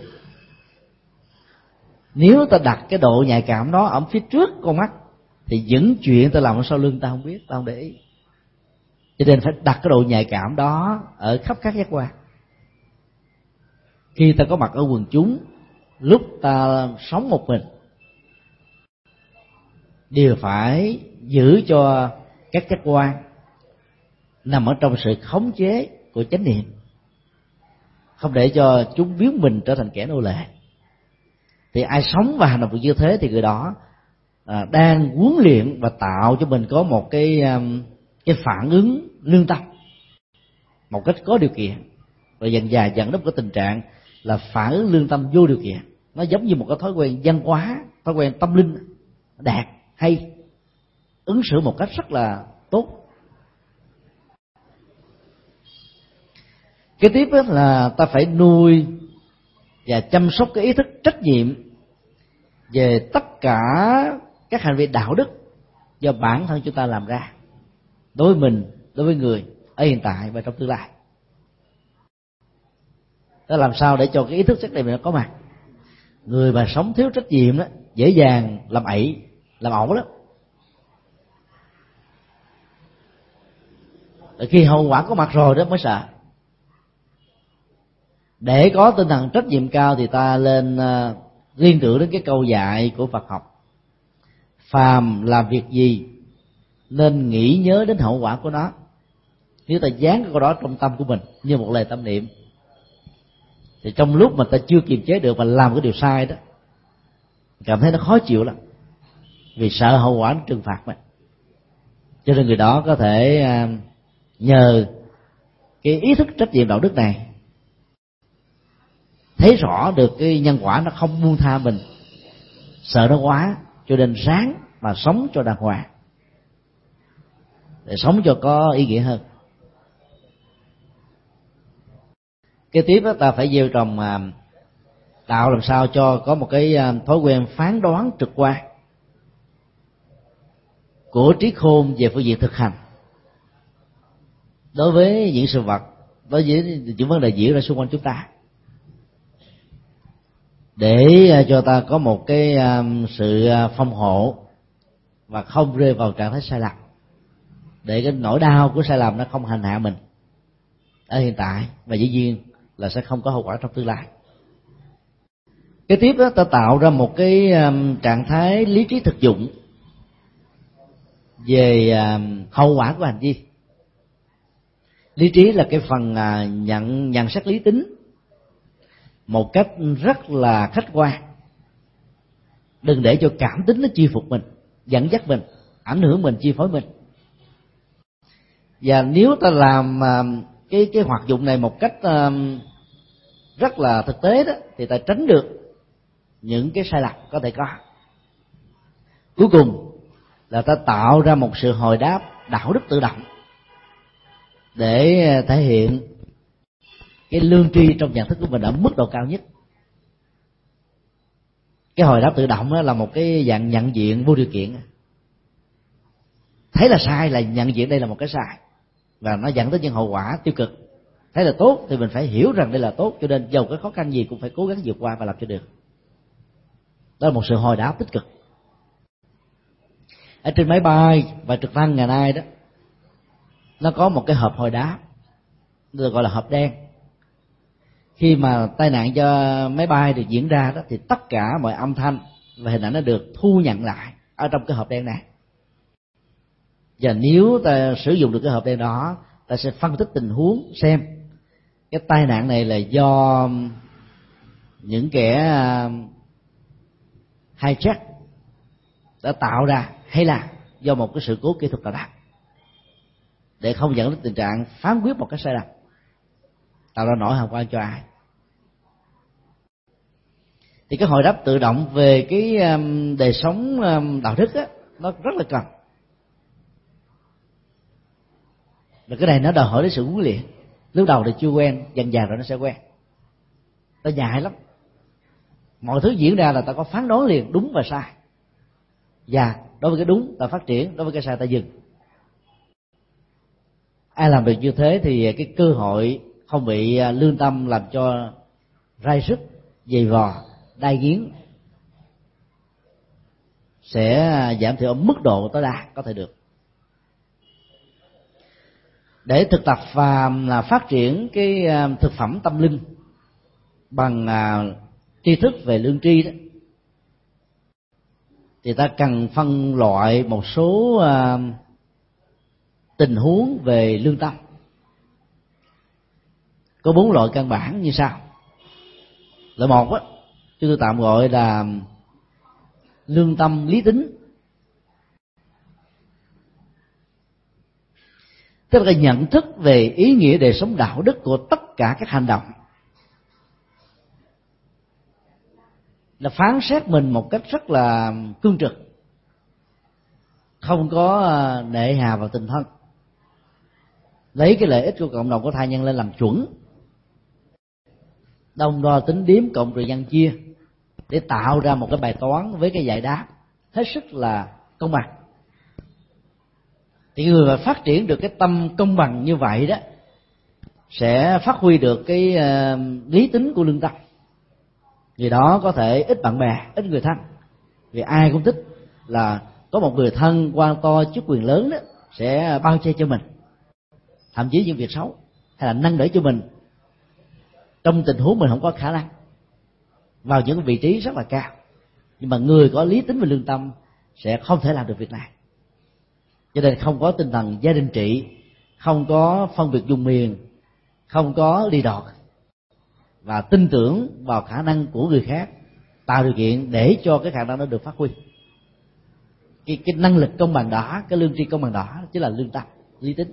nếu ta đặt cái độ nhạy cảm đó ở phía trước con mắt, thì những chuyện ta làm ở sau lưng ta không biết, ta không để ý. Cho nên phải đặt cái độ nhạy cảm đó ở khắp các giác quan. Khi ta có mặt ở quần chúng, lúc ta sống một mình, đều phải giữ cho các giác quan nằm ở trong sự khống chế của chánh niệm, không để cho chúng biến mình trở thành kẻ nô lệ. Thì ai sống và hành động như thế thì người đó đang huấn luyện và tạo cho mình có một cái phản ứng lương tâm một cách có điều kiện, và dần dà dẫn đến cái tình trạng là phản ứng lương tâm vô điều kiện. Nó giống như một cái thói quen văn hóa, thói quen tâm linh đạt hay, ứng xử một cách rất là tốt. Kế tiếp là ta phải nuôi và chăm sóc cái ý thức trách nhiệm về tất cả các hành vi đạo đức do bản thân chúng ta làm ra, đối với mình, đối với người ở hiện tại và trong tương lai. Đó, làm sao để cho cái ý thức trách nhiệm này nó có mặt. Người mà sống thiếu trách nhiệm đó dễ dàng làm ẩy, làm ẩu đó. Khi hậu quả có mặt rồi đó mới sợ. Để có tinh thần trách nhiệm cao thì ta lên liên tưởng đến cái câu dạy của Phật học: phàm làm việc gì nên nghĩ nhớ đến hậu quả của nó. Nếu ta dán cái câu đó trong tâm của mình như một lời tâm niệm, thì trong lúc mà ta chưa kiềm chế được và làm cái điều sai đó, cảm thấy nó khó chịu lắm, vì sợ hậu quả nó trừng phạt mình. Cho nên người đó có thể nhờ cái ý thức trách nhiệm đạo đức này thấy rõ được cái nhân quả nó không buông tha mình, sợ nó quá, cho nên ráng mà sống cho đàng hoàng, để sống cho có ý nghĩa hơn. Kế tiếp đó, ta phải gieo trồng tạo làm sao cho có một cái thói quen phán đoán trực quan của trí khôn về phương diện thực hành đối với những sự vật, đối với những vấn đề diễn ra xung quanh chúng ta, để cho ta có một cái sự phong hộ và không rơi vào trạng thái sai lầm, để cái nỗi đau của sai lầm nó không hành hạ mình ở hiện tại, và dĩ nhiên là sẽ không có hậu quả trong tương lai. Kế tiếp đó, ta tạo ra một cái trạng thái lý trí thực dụng về hậu quả của hành vi. Lý trí là cái phần nhận xét lý tính một cách rất là khách quan, đừng để cho cảm tính nó chi phục mình, dẫn dắt mình, ảnh hưởng mình, chi phối mình. Và nếu ta làm cái hoạt dụng này một cách rất là thực tế đó, thì ta tránh được những cái sai lầm có thể có. Cuối cùng là ta tạo ra một sự hồi đáp đạo đức tự động để thể hiện cái lương tri trong nhận thức của mình ở mức độ cao nhất. Cái hồi đáp tự động đó là một cái dạng nhận diện vô điều kiện. Thấy là sai là nhận diện đây là một cái sai, và nó dẫn tới những hậu quả tiêu cực. Thấy là tốt thì mình phải hiểu rằng đây là tốt, cho nên dầu có khó khăn gì cũng phải cố gắng vượt qua và làm cho được. Đó là một sự hồi đáp tích cực. Ở trên máy bay và trực thăng ngày nay đó, nó có một cái hộp hồi đáp, được gọi là hộp đen. Khi mà tai nạn cho máy bay được diễn ra đó, thì tất cả mọi âm thanh và hình ảnh nó được thu nhận lại ở trong cái hộp đen này. Và nếu ta sử dụng được cái hộp đen đó, ta sẽ phân tích tình huống xem cái tai nạn này là do những kẻ hijack đã tạo ra, hay là do một cái sự cố kỹ thuật nào đó, để không dẫn đến tình trạng phán quyết một cái sai lầm, tạo ra nỗi hàm quan cho ai. Thì cái hồi đáp tự động về cái đời sống đạo đức á, nó rất là cần. Và cái này nó đòi hỏi đến sự huấn luyện. Lúc đầu thì chưa quen, dần dần rồi nó sẽ quen. Ta nhại lắm. Mọi thứ diễn ra là ta có phán đoán liền đúng và sai. Và đối với cái đúng ta phát triển, đối với cái sai ta dừng. Ai làm việc như thế thì cái cơ hội không bị lương tâm làm cho rai rứt, dày vò, đai nghiến sẽ giảm thiểu ở mức độ tối đa có thể được. Để thực tập và phát triển cái thực phẩm tâm linh bằng tri thức về lương tri đó, thì ta cần phân loại một số tình huống về lương tâm. Có 4 loại căn bản như sau. Loại một á, chúng tôi tạm gọi là lương tâm lý tính, tức là nhận thức về ý nghĩa đời sống đạo đức của tất cả các hành động, là phán xét mình một cách rất là cương trực, không có nệ hà vào tình thân, lấy cái lợi ích của cộng đồng của thai nhân lên làm chuẩn, đong đo tính điếm cộng trừ nhân chia để tạo ra một cái bài toán với cái giải đáp hết sức là công bằng. Thì người mà phát triển được cái tâm công bằng như vậy đó sẽ phát huy được cái lý tính của lương tâm. Người đó có thể ít bạn bè, ít người thân, vì ai cũng thích là có một người thân quan to chức quyền lớn đó sẽ bao che cho mình, thậm chí những việc xấu hay là nâng đỡ cho mình trong tình huống mình không có khả năng vào những vị trí rất là cao. Nhưng mà người có lý tính và lương tâm sẽ không thể làm được việc này, cho nên không có tinh thần gia đình trị, không có phân biệt vùng miền, không có đi đọt, và tin tưởng vào khả năng của người khác, tạo điều kiện để cho cái khả năng đó được phát huy. Cái năng lực công bằng đó, cái lương tri công bằng đó chính là lương tâm, lý tính.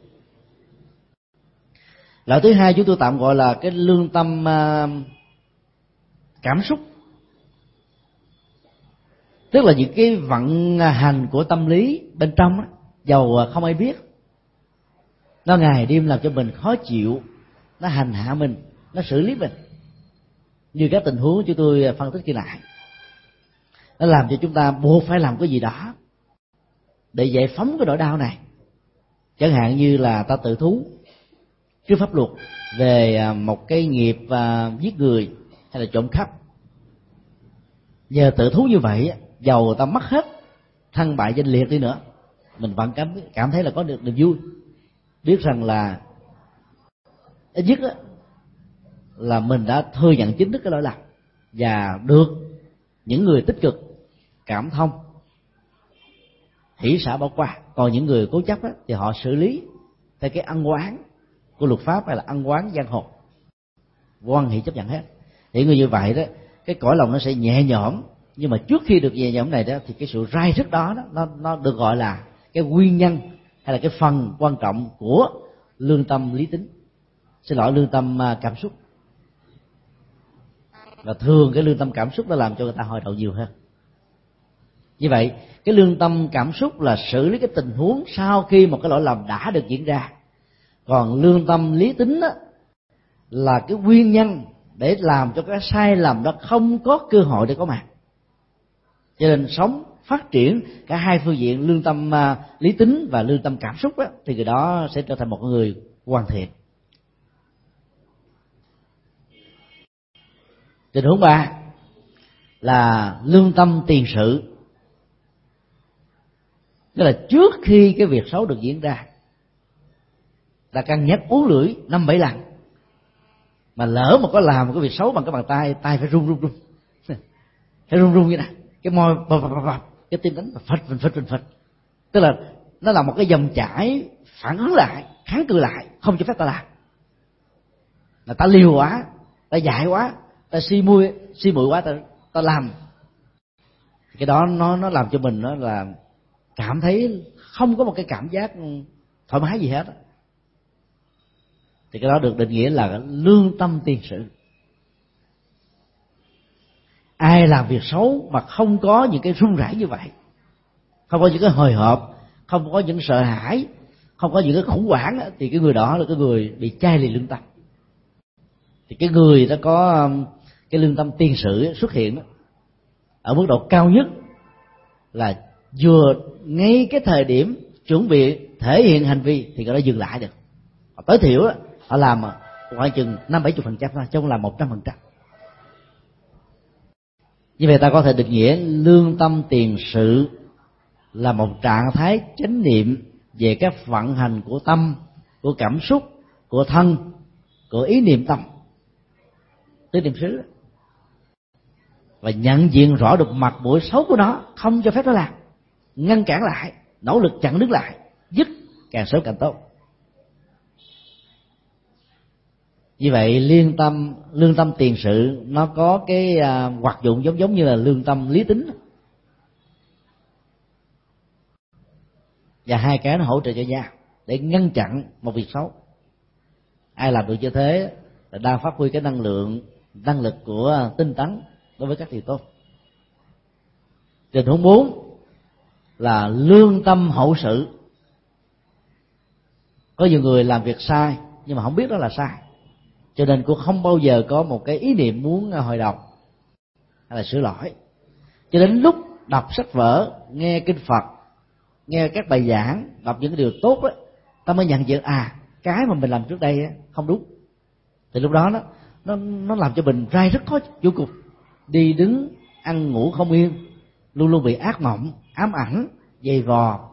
Loại thứ hai chúng tôi tạm gọi là cái lương tâm cảm xúc, tức là những cái vận hành của tâm lý bên trong á, dầu không ai biết, nó ngày đêm làm cho mình khó chịu, nó hành hạ mình, nó xử lý mình. Như các tình huống chúng tôi phân tích kia lại, nó làm cho chúng ta buộc phải làm cái gì đó để giải phóng cái nỗi đau này. Chẳng hạn như là ta tự thú trước pháp luật về một cái nghiệp giết người hay là trộm cắp. Nhờ tự thú như vậy, dầu ta mất hết thân bại danh liệt đi nữa, mình vẫn cảm thấy là có được niềm vui, biết rằng là ít nhất là mình đã thừa nhận chính thức cái lỗi lầm và được những người tích cực cảm thông, hỷ xả bỏ qua. Còn những người cố chấp thì họ xử lý theo cái ân oán của luật pháp hay là ân oán giang hồ, quan hệ chấp nhận hết. Thì người như vậy đó, cái cõi lòng nó sẽ nhẹ nhõm. Nhưng mà trước khi được nhẹ nhõm này đó, thì cái sự rai rứt đó, nó được gọi là cái nguyên nhân hay là cái phần quan trọng của lương tâm lý tính, xin lỗi, lương tâm cảm xúc. Và thường cái lương tâm cảm xúc nó làm cho người ta hồi đầu nhiều hơn. Như vậy cái lương tâm cảm xúc là xử lý cái tình huống sau khi một cái lỗi lầm đã được diễn ra. Còn lương tâm lý tính đó là cái nguyên nhân để làm cho cái sai lầm đó không có cơ hội để có mặt. Cho nên sống phát triển cả hai phương diện lương tâm lý tính và lương tâm cảm xúc đó, thì người đó sẽ trở thành một người hoàn thiện. Tình huống 3 là lương tâm tiền sự, tức là trước khi cái việc xấu được diễn ra, ta cân nhắc uốn lưỡi 5-7 lần, mà lỡ mà có làm một cái việc xấu bằng cái bàn tay, tay phải run phải run như này, cái môi cái tim đánh phịch, tức là nó là một cái dòng chảy phản ứng lại, kháng cự lại, không cho phép ta làm. Là ta liều quá, ta dại quá, ta si muội quá, ta làm. Cái đó nó làm cho mình nó là cảm thấy không có một cái cảm giác thoải mái gì hết. Thì cái đó được định nghĩa là lương tâm tiền sự. Ai làm việc xấu mà không có những cái run rẩy như vậy, không có những cái hồi hộp, không có những sợ hãi, không có những cái khủng hoảng, thì cái người đó là cái người bị chai lì lương tâm. Thì cái người đã có cái lương tâm tiền sự xuất hiện đó, ở mức độ cao nhất là vừa ngay cái thời điểm chuẩn bị thể hiện hành vi thì người đó dừng lại được. Tối thiểu đó, họ làm khoảng chừng 50-70% thôi, chứ không làm 100%. Như vậy ta có thể định nghĩa lương tâm tiền sự là một trạng thái chánh niệm về các vận hành của tâm, của cảm xúc, của thân, của ý niệm tâm, tứ niệm xứ, và nhận diện rõ được mặt mũi xấu của nó, không cho phép nó làm, ngăn cản lại, nỗ lực chặn đứng lại, dứt càng sớm càng tốt. Như vậy lương tâm tiền sự nó có cái hoạt dụng giống như là lương tâm lý tính, và hai cái nó hỗ trợ cho nhau để ngăn chặn một việc xấu. Ai làm được như thế là đang phát huy cái năng lực của tinh tấn đối với các điều tốt. Tình huống 4 là lương tâm hậu sự. Có nhiều người làm việc sai nhưng mà không biết đó là sai, cho nên cũng không bao giờ có một cái ý niệm muốn hồi đồng hay là sửa lỗi. Cho đến lúc đọc sách vở, nghe kinh Phật, nghe các bài giảng, đọc những cái điều tốt đó, ta mới nhận diện cái mà mình làm trước đây không đúng. Thì lúc đó nó làm cho mình rai rất khó vô cùng, đi đứng ăn ngủ không yên, luôn luôn bị ác mộng, ám ảnh, dày vò.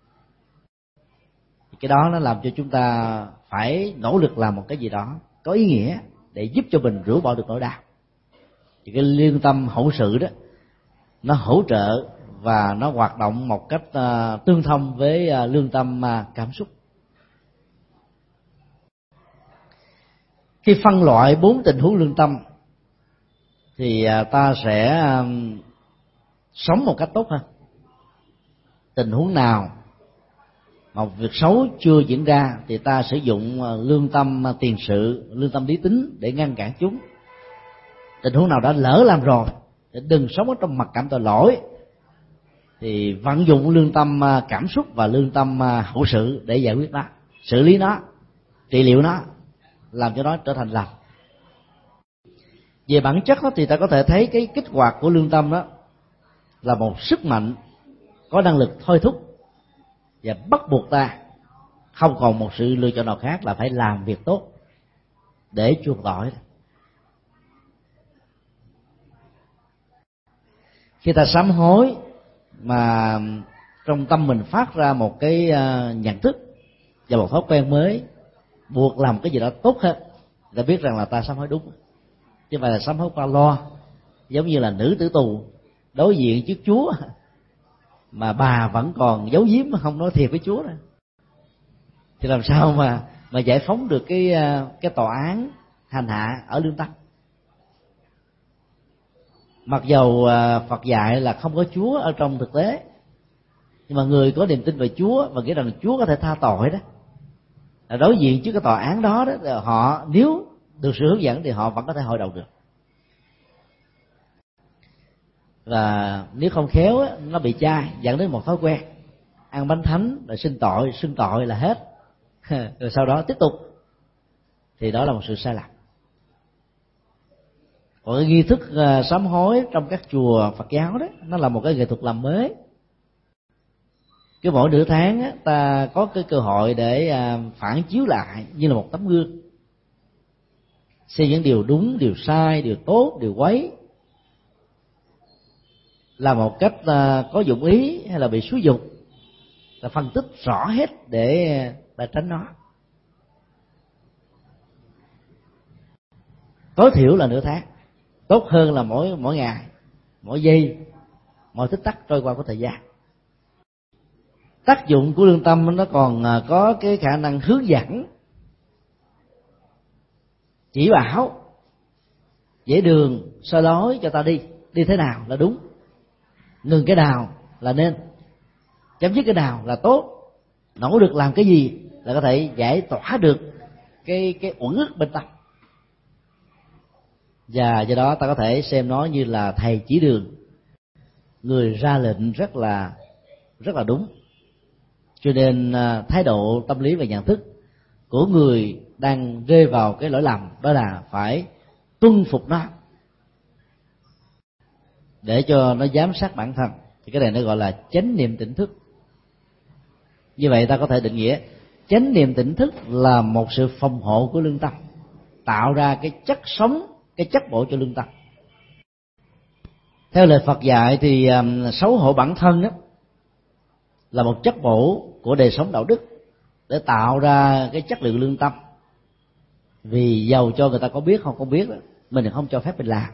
Cái đó nó làm cho chúng ta phải nỗ lực làm một cái gì đó có ý nghĩa để giúp cho mình rũ bỏ được nỗi đau. Thì cái lương tâm hậu sự đó nó hỗ trợ và nó hoạt động một cách tương thông với lương tâm cảm xúc. Khi phân loại 4 tình huống lương tâm thì ta sẽ sống một cách tốt hơn. Tình huống nào mà việc xấu chưa diễn ra thì ta sử dụng lương tâm tiền sự, lương tâm lý tính để ngăn cản chúng. Tình huống nào đã lỡ làm rồi thì đừng sống ở trong mặc cảm tội lỗi, thì vận dụng lương tâm cảm xúc và lương tâm hậu sự để giải quyết nó, xử lý nó, trị liệu nó, làm cho nó trở thành lành. Về bản chất đó, thì ta có thể thấy cái kích hoạt của lương tâm đó là một sức mạnh có năng lực thôi thúc và bắt buộc ta không còn một sự lựa chọn nào khác là phải làm việc tốt để chuộc tội. Khi ta sám hối mà trong tâm mình phát ra một cái nhận thức và một thói quen mới buộc làm cái gì đó tốt hơn, ta biết rằng là ta sám hối đúng, chứ không phải là sám hối qua lo. Giống như là nữ tử tù đối diện trước Chúa mà bà vẫn còn giấu giếm không nói thiệt với Chúa nữa, thì làm sao mà giải phóng được cái tòa án hành hạ ở lương tâm. Mặc dầu Phật dạy là không có Chúa ở trong thực tế, nhưng mà người có niềm tin về Chúa và nghĩ rằng Chúa có thể tha tội đó, là đối diện trước cái tòa án đó họ nếu được sự hướng dẫn thì họ vẫn có thể hội đồng được. Và nếu không khéo nó bị chai, dẫn đến một thói quen ăn bánh thánh rồi xưng tội là hết rồi sau đó tiếp tục, thì đó là một sự sai lầm. Còn cái nghi thức sám hối trong các chùa Phật giáo đó, nó là một cái nghệ thuật làm mới. Cứ mỗi nửa tháng ta có cái cơ hội để phản chiếu lại như là một tấm gương, xem những điều đúng, điều sai, điều tốt, điều quấy, là một cách có dụng ý hay là bị xúi dục, là phân tích rõ hết để tránh nó. Tối thiểu là nửa tháng, tốt hơn là mỗi ngày, mỗi giây, mỗi tích tắc trôi qua của thời gian. Tác dụng của lương tâm nó còn có cái khả năng hướng dẫn, chỉ bảo, dễ đường, soi lối cho ta đi thế nào là đúng, ngừng cái nào là nên, chấm dứt cái nào là tốt, nỗ lực làm cái gì là có thể giải tỏa được cái uẩn ức bên tâm. Và do đó ta có thể xem nó như là thầy chỉ đường, người ra lệnh rất là đúng. Cho nên thái độ tâm lý và nhận thức của người đang rơi vào cái lỗi lầm đó là phải tuân phục nó để cho nó giám sát bản thân. Thì cái này nó gọi là chánh niệm tỉnh thức. Như vậy ta có thể định nghĩa chánh niệm tỉnh thức là một sự phòng hộ của lương tâm, tạo ra cái chất sống, cái chất bổ cho lương tâm. Theo lời Phật dạy thì xấu hổ bản thân đó là một chất bổ của đời sống đạo đức để tạo ra cái chất lượng lương tâm. Vì dầu cho người ta có biết không biết đó, mình không cho phép mình làm.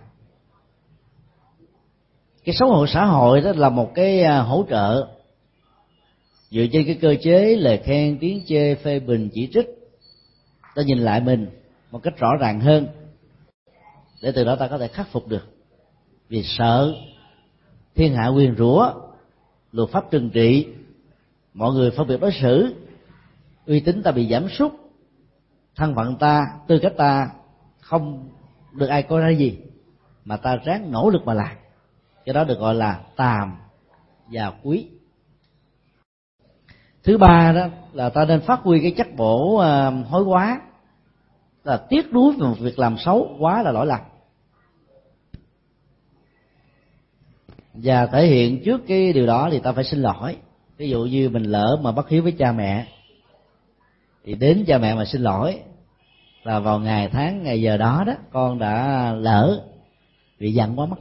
Cái xấu hổ xã hội đó là một cái hỗ trợ dựa trên cái cơ chế lời khen, tiếng chê, phê bình, chỉ trích, ta nhìn lại mình một cách rõ ràng hơn, để từ đó ta có thể khắc phục được. Vì sợ thiên hạ nguyền rủa, luật pháp trừng trị, mọi người phân biệt đối xử, uy tín ta bị giảm sút, thân phận ta, tư cách ta không được ai coi ra gì, mà ta ráng nỗ lực mà làm. Cái đó được gọi là tàm và quý. Thứ ba đó là ta nên phát huy cái chất bổ hối quá, là tiếc nuối về một việc làm xấu, quá là lỗi lầm, và thể hiện trước cái điều đó thì ta phải xin lỗi. Ví dụ như mình lỡ mà bất hiếu với cha mẹ, thì đến cha mẹ mà xin lỗi là vào ngày tháng ngày giờ đó đó con đã lỡ bị giận quá mất,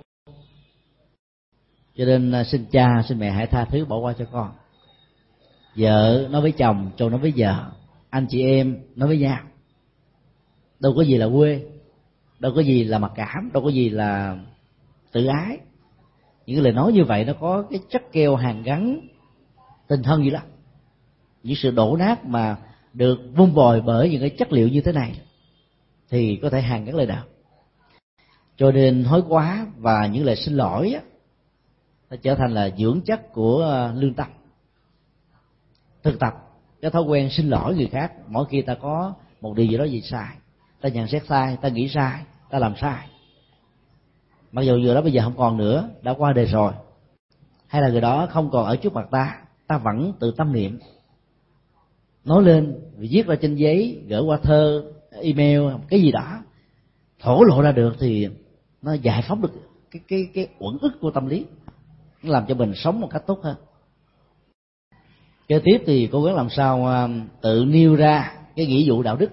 cho nên xin cha xin mẹ hãy tha thứ bỏ qua cho con. Vợ nói với chồng, chồng nói với vợ, anh chị em nói với nhau. Đâu có gì là quê, đâu có gì là mặc cảm, đâu có gì là tự ái. Những cái lời nói như vậy nó có cái chất keo hàn gắn tình thân gì lắm. Những sự đổ nát mà được vun bồi bởi những cái chất liệu như thế này thì có thể hàn gắn lời đạo. Cho nên hối quá và những lời xin lỗi á, nó trở thành là dưỡng chất của lương tâm. Thực tập cái thói quen xin lỗi người khác mỗi khi ta có một điều gì đó sai, ta nhận xét sai, ta nghĩ sai, ta làm sai. Mặc dù người đó bây giờ không còn nữa, đã qua đời rồi, hay là người đó không còn ở trước mặt ta, ta vẫn tự tâm niệm, nói lên, viết ra trên giấy, gửi qua thơ, email, cái gì đó, thổ lộ ra được thì nó giải phóng được cái uẩn ức của tâm lý, nó làm cho mình sống một cách tốt hơn. Kế tiếp thì cố gắng làm sao tự nêu ra cái nghĩa vụ đạo đức,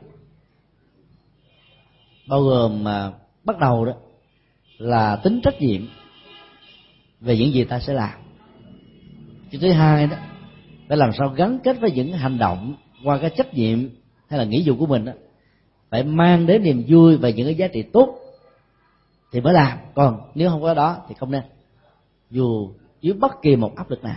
bao gồm bắt đầu đó là tính trách nhiệm về những gì ta sẽ làm. Cái thứ hai đó phải làm sao gắn kết với những hành động qua cái trách nhiệm hay là nghĩa vụ của mình đó, phải mang đến niềm vui và những cái giá trị tốt thì mới làm. Còn nếu không có đó thì không nên, dù dưới bất kỳ một áp lực nào.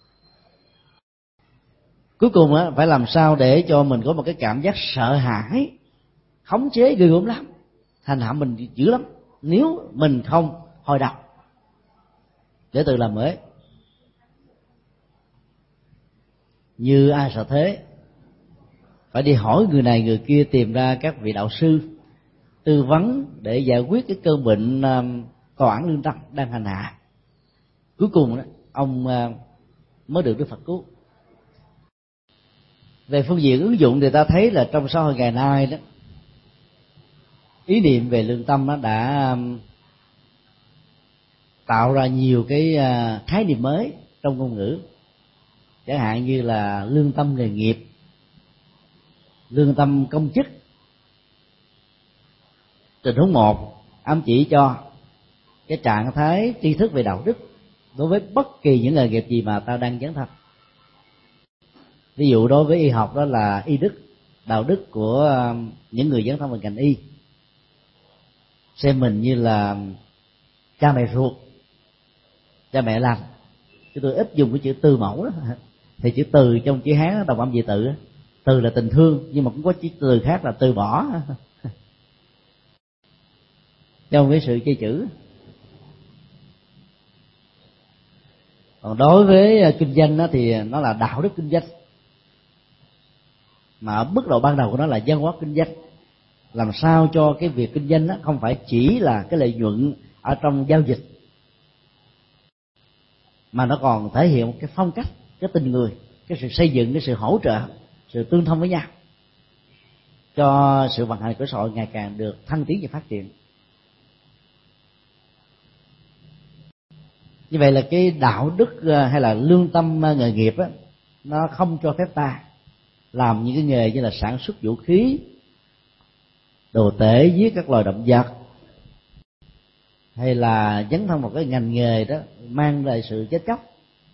Cuối cùng á, phải làm sao để cho mình có một cái cảm giác sợ hãi, khống chế ghê gớm lắm, hành hạ mình dữ lắm nếu mình không hồi đầu để tự làm mới. Như ai sợ thế, phải đi hỏi người này người kia, tìm ra các vị đạo sư tư vấn để giải quyết cái cơn bệnh oán lương tâm đang hành hạ. Cuối cùng đó, ông mới được Đức Phật cứu. Về phương diện ứng dụng thì ta thấy là trong xã hội ngày nay đó, ý niệm về lương tâm nó đã tạo ra nhiều cái khái niệm mới trong ngôn ngữ, chẳng hạn như là lương tâm nghề nghiệp, lương tâm công chức. Tình huống một ám chỉ cho cái trạng thái tri thức về đạo đức đối với bất kỳ những nghề nghiệp gì mà ta đang dấn thân. Ví dụ đối với y học đó là y đức, đạo đức của những người dấn thân vào ngành y, xem mình như là cha mẹ ruột, cha mẹ lành. Chứ tôi ít dùng cái chữ tư mẫu đó, thì chữ từ trong chữ Hán đồng âm dị tự, từ là tình thương, nhưng mà cũng có chữ từ khác là từ bỏ trong cái sự chơi chữ. Còn đối với kinh doanh đó, thì nó là đạo đức kinh doanh, mà ở mức độ ban đầu của nó là văn hóa kinh doanh. Làm sao cho cái việc kinh doanh đó không phải chỉ là cái lợi nhuận ở trong giao dịch, mà nó còn thể hiện một cái phong cách, cái tình người, cái sự xây dựng, cái sự hỗ trợ, sự tương thông với nhau, cho sự vận hành của xã hội ngày càng được thăng tiến và phát triển. Như vậy là cái đạo đức hay là lương tâm nghề nghiệp á, nó không cho phép ta làm những cái nghề như là sản xuất vũ khí, đồ tể giết các loài động vật, hay là dấn thân một cái ngành nghề đó mang lại sự chết chóc,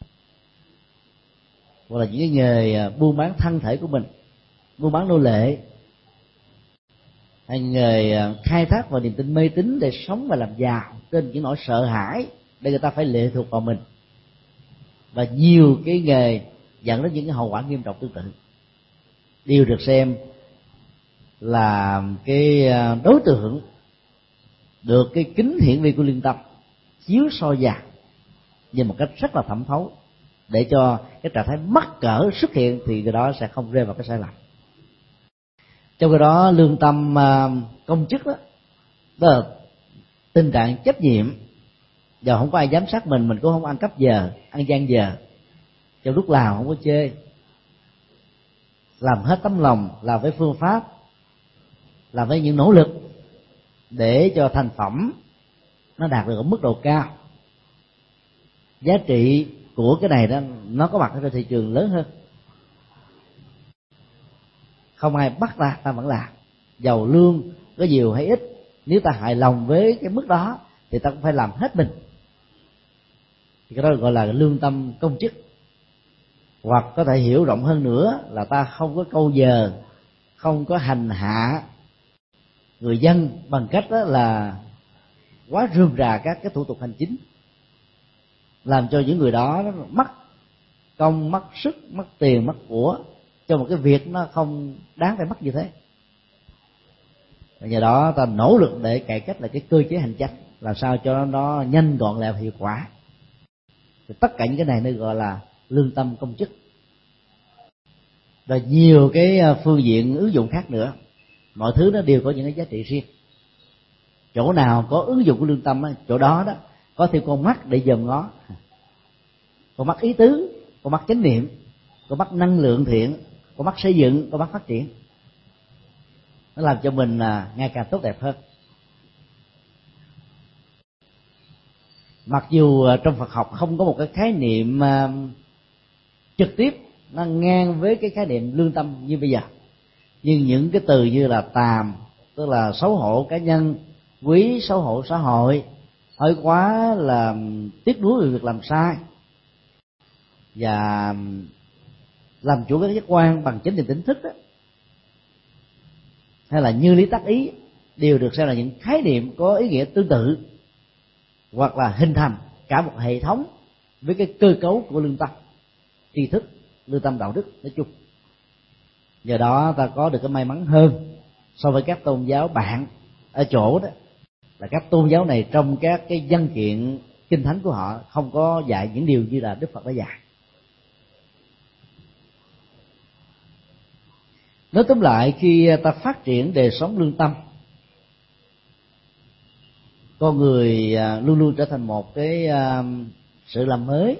hoặc là những cái nghề buôn bán thân thể của mình, buôn bán nô lệ, hay nghề khai thác vào niềm tin mê tín để sống và làm giàu trên những nỗi sợ hãi để người ta phải lệ thuộc vào mình. Và nhiều cái nghề dẫn đến những cái hậu quả nghiêm trọng tương tự. Đều được xem là cái đối tượng được cái kính hiển vi của lương tâm chiếu soi vào như một cách rất là thẩm thấu, để cho cái trạng thái mắc cỡ xuất hiện, thì cái đó sẽ không rơi vào cái sai lầm. Trong cái đó lương tâm công chức đó là tình trạng trách nhiệm, giờ không có ai giám sát mình cũng không ăn cắp giờ, ăn gian giờ, trong lúc làm không có chê, làm hết tấm lòng, làm với phương pháp, làm với những nỗ lực để cho thành phẩm nó đạt được ở mức độ cao. Giá trị của cái này đó nó có mặt ở trên thị trường lớn hơn. Không ai bắt ta vẫn làm, dầu lương có nhiều hay ít, nếu ta hài lòng với cái mức đó thì ta cũng phải làm hết mình. Thì cái đó gọi là lương tâm công chức. Hoặc có thể hiểu rộng hơn nữa là ta không có câu giờ, không có hành hạ người dân bằng cách đó là quá rườm rà các cái thủ tục hành chính, làm cho những người đó mất công, mất sức, mất tiền, mất của cho một cái việc nó không đáng phải mất như thế. Và nhờ đó ta nỗ lực để cải cách lại cái cơ chế hành chính, làm sao cho nó nhanh gọn lẹ và hiệu quả. Thì tất cả những cái này nó gọi là lương tâm công chức. Rồi nhiều cái phương diện ứng dụng khác nữa, mọi thứ nó đều có những cái giá trị riêng. Chỗ nào có ứng dụng của lương tâm chỗ đó đó có thêm con mắt để dòm ngó, con mắt ý tứ, con mắt chánh niệm, con mắt năng lượng thiện, con mắt xây dựng, con mắt phát triển. Nó làm cho mình ngày càng tốt đẹp hơn. Mặc dù trong Phật học không có một cái khái niệm trực tiếp nó ngang với cái khái niệm lương tâm như bây giờ, nhưng những cái từ như là tàm, tức là xấu hổ cá nhân, quý xấu hổ xã hội, hơi quá là tiếc nuối về việc làm sai, và làm chủ các giác quan bằng chánh niệm tỉnh thức đó, hay là như lý tác ý, đều được xem là những khái niệm có ý nghĩa tương tự, hoặc là hình thành cả một hệ thống với cái cơ cấu của lương tâm tri thức, lương tâm đạo đức nói chung. Do đó ta có được cái may mắn hơn so với các tôn giáo bạn ở chỗ đó là các tôn giáo này trong các cái văn kiện kinh thánh của họ không có dạy những điều như là Đức Phật đã dạy. Nói tóm lại, khi ta phát triển đời sống lương tâm, con người luôn luôn trở thành một cái sự làm mới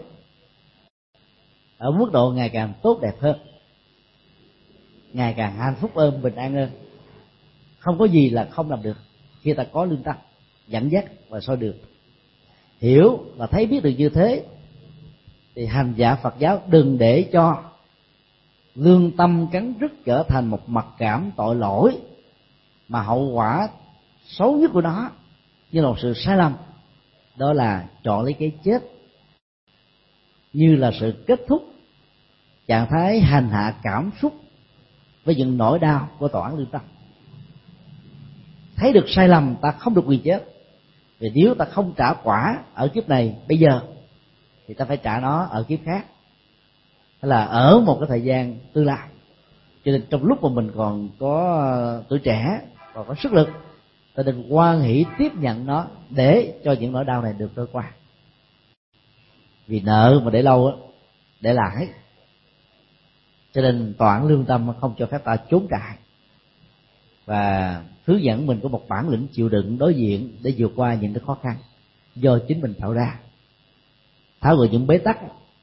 ở mức độ ngày càng tốt đẹp hơn, ngày càng hạnh phúc hơn, bình an hơn. Không có gì là không làm được khi ta có lương tâm dẫn dắt và soi đường. Hiểu và thấy biết được như thế thì hành giả Phật giáo đừng để cho lương tâm cắn rứt trở thành một mặc cảm tội lỗi, mà hậu quả xấu nhất của nó như là một sự sai lầm, đó là chọn lấy cái chết như là sự kết thúc trạng thái hành hạ cảm xúc với những nỗi đau của tòa án lương tâm. Thấy được sai lầm ta không được quyền chết, vì nếu ta không trả quả ở kiếp này bây giờ thì ta phải trả nó ở kiếp khác, hay là ở một cái thời gian tương lai. Cho nên trong lúc mà mình còn có tuổi trẻ, còn có sức lực, ta nên hoan hỷ tiếp nhận nó để cho những nỗi đau này được trôi qua. Vì nợ mà để lâu á, để lãi, cho nên tòa án lương tâm không cho phép ta trốn trại, và hướng dẫn mình có một bản lĩnh chịu đựng đối diện để vượt qua những cái khó khăn do chính mình tạo ra, tháo gỡ những bế tắc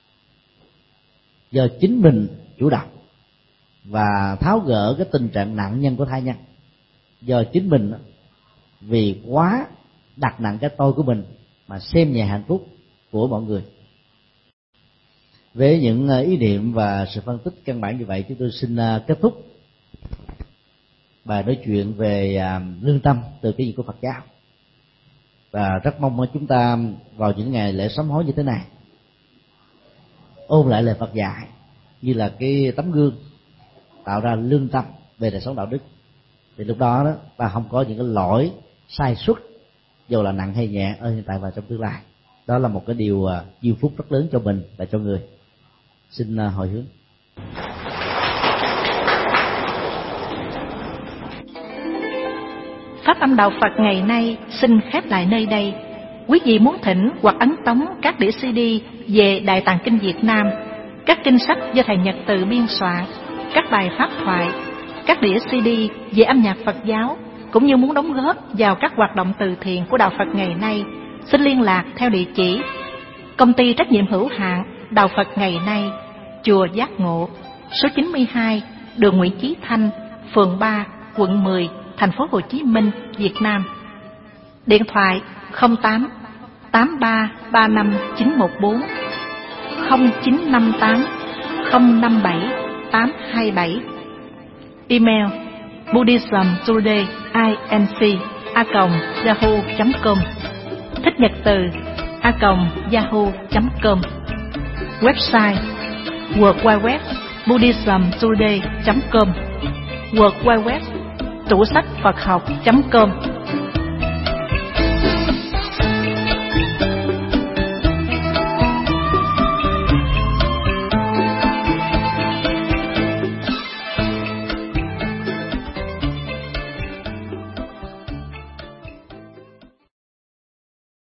do chính mình chủ động, và tháo gỡ cái tình trạng nạn nhân của tha nhân do chính mình vì quá đặt nặng cái tôi của mình mà xem nhẹ hạnh phúc của mọi người. Với những ý niệm và sự phân tích căn bản như vậy, chúng tôi xin kết thúc bài nói chuyện về lương tâm từ cái nhìn của Phật giáo, và rất mong chúng ta vào những ngày lễ sám hối như thế này ôn lại lời Phật dạy như là cái tấm gương tạo ra lương tâm về đời sống đạo đức. Thì lúc đó ta không có những cái lỗi sai suất dù là nặng hay nhẹ ở hiện tại và trong tương lai. Đó là một cái điều diêu phúc rất lớn cho mình và cho người. Xin hồi hướng. Pháp âm Đạo Phật ngày nay xin khép lại nơi đây. Quý vị muốn thỉnh hoặc ấn tống các đĩa CD về Đại Tạng Kinh Việt Nam, các kinh sách do thầy Nhật Từ biên soạn, các bài pháp thoại, các đĩa CD về âm nhạc Phật giáo, cũng như muốn đóng góp vào các hoạt động từ thiện của Đạo Phật ngày nay, xin liên lạc theo địa chỉ Công ty trách nhiệm hữu hạn Đạo Phật ngày nay, Chùa Giác Ngộ, số 92, đường Nguyễn Chí Thanh, phường 3, quận 10, thành phố Hồ Chí Minh, Việt Nam. Điện thoại 08 8335 914 0958 057 827. Email buddhismtodayinc@yahoo.com, Thích Nhật Từ @yahoo.com. Website www buddhismtoday.com, www tủ sách Phật học.com.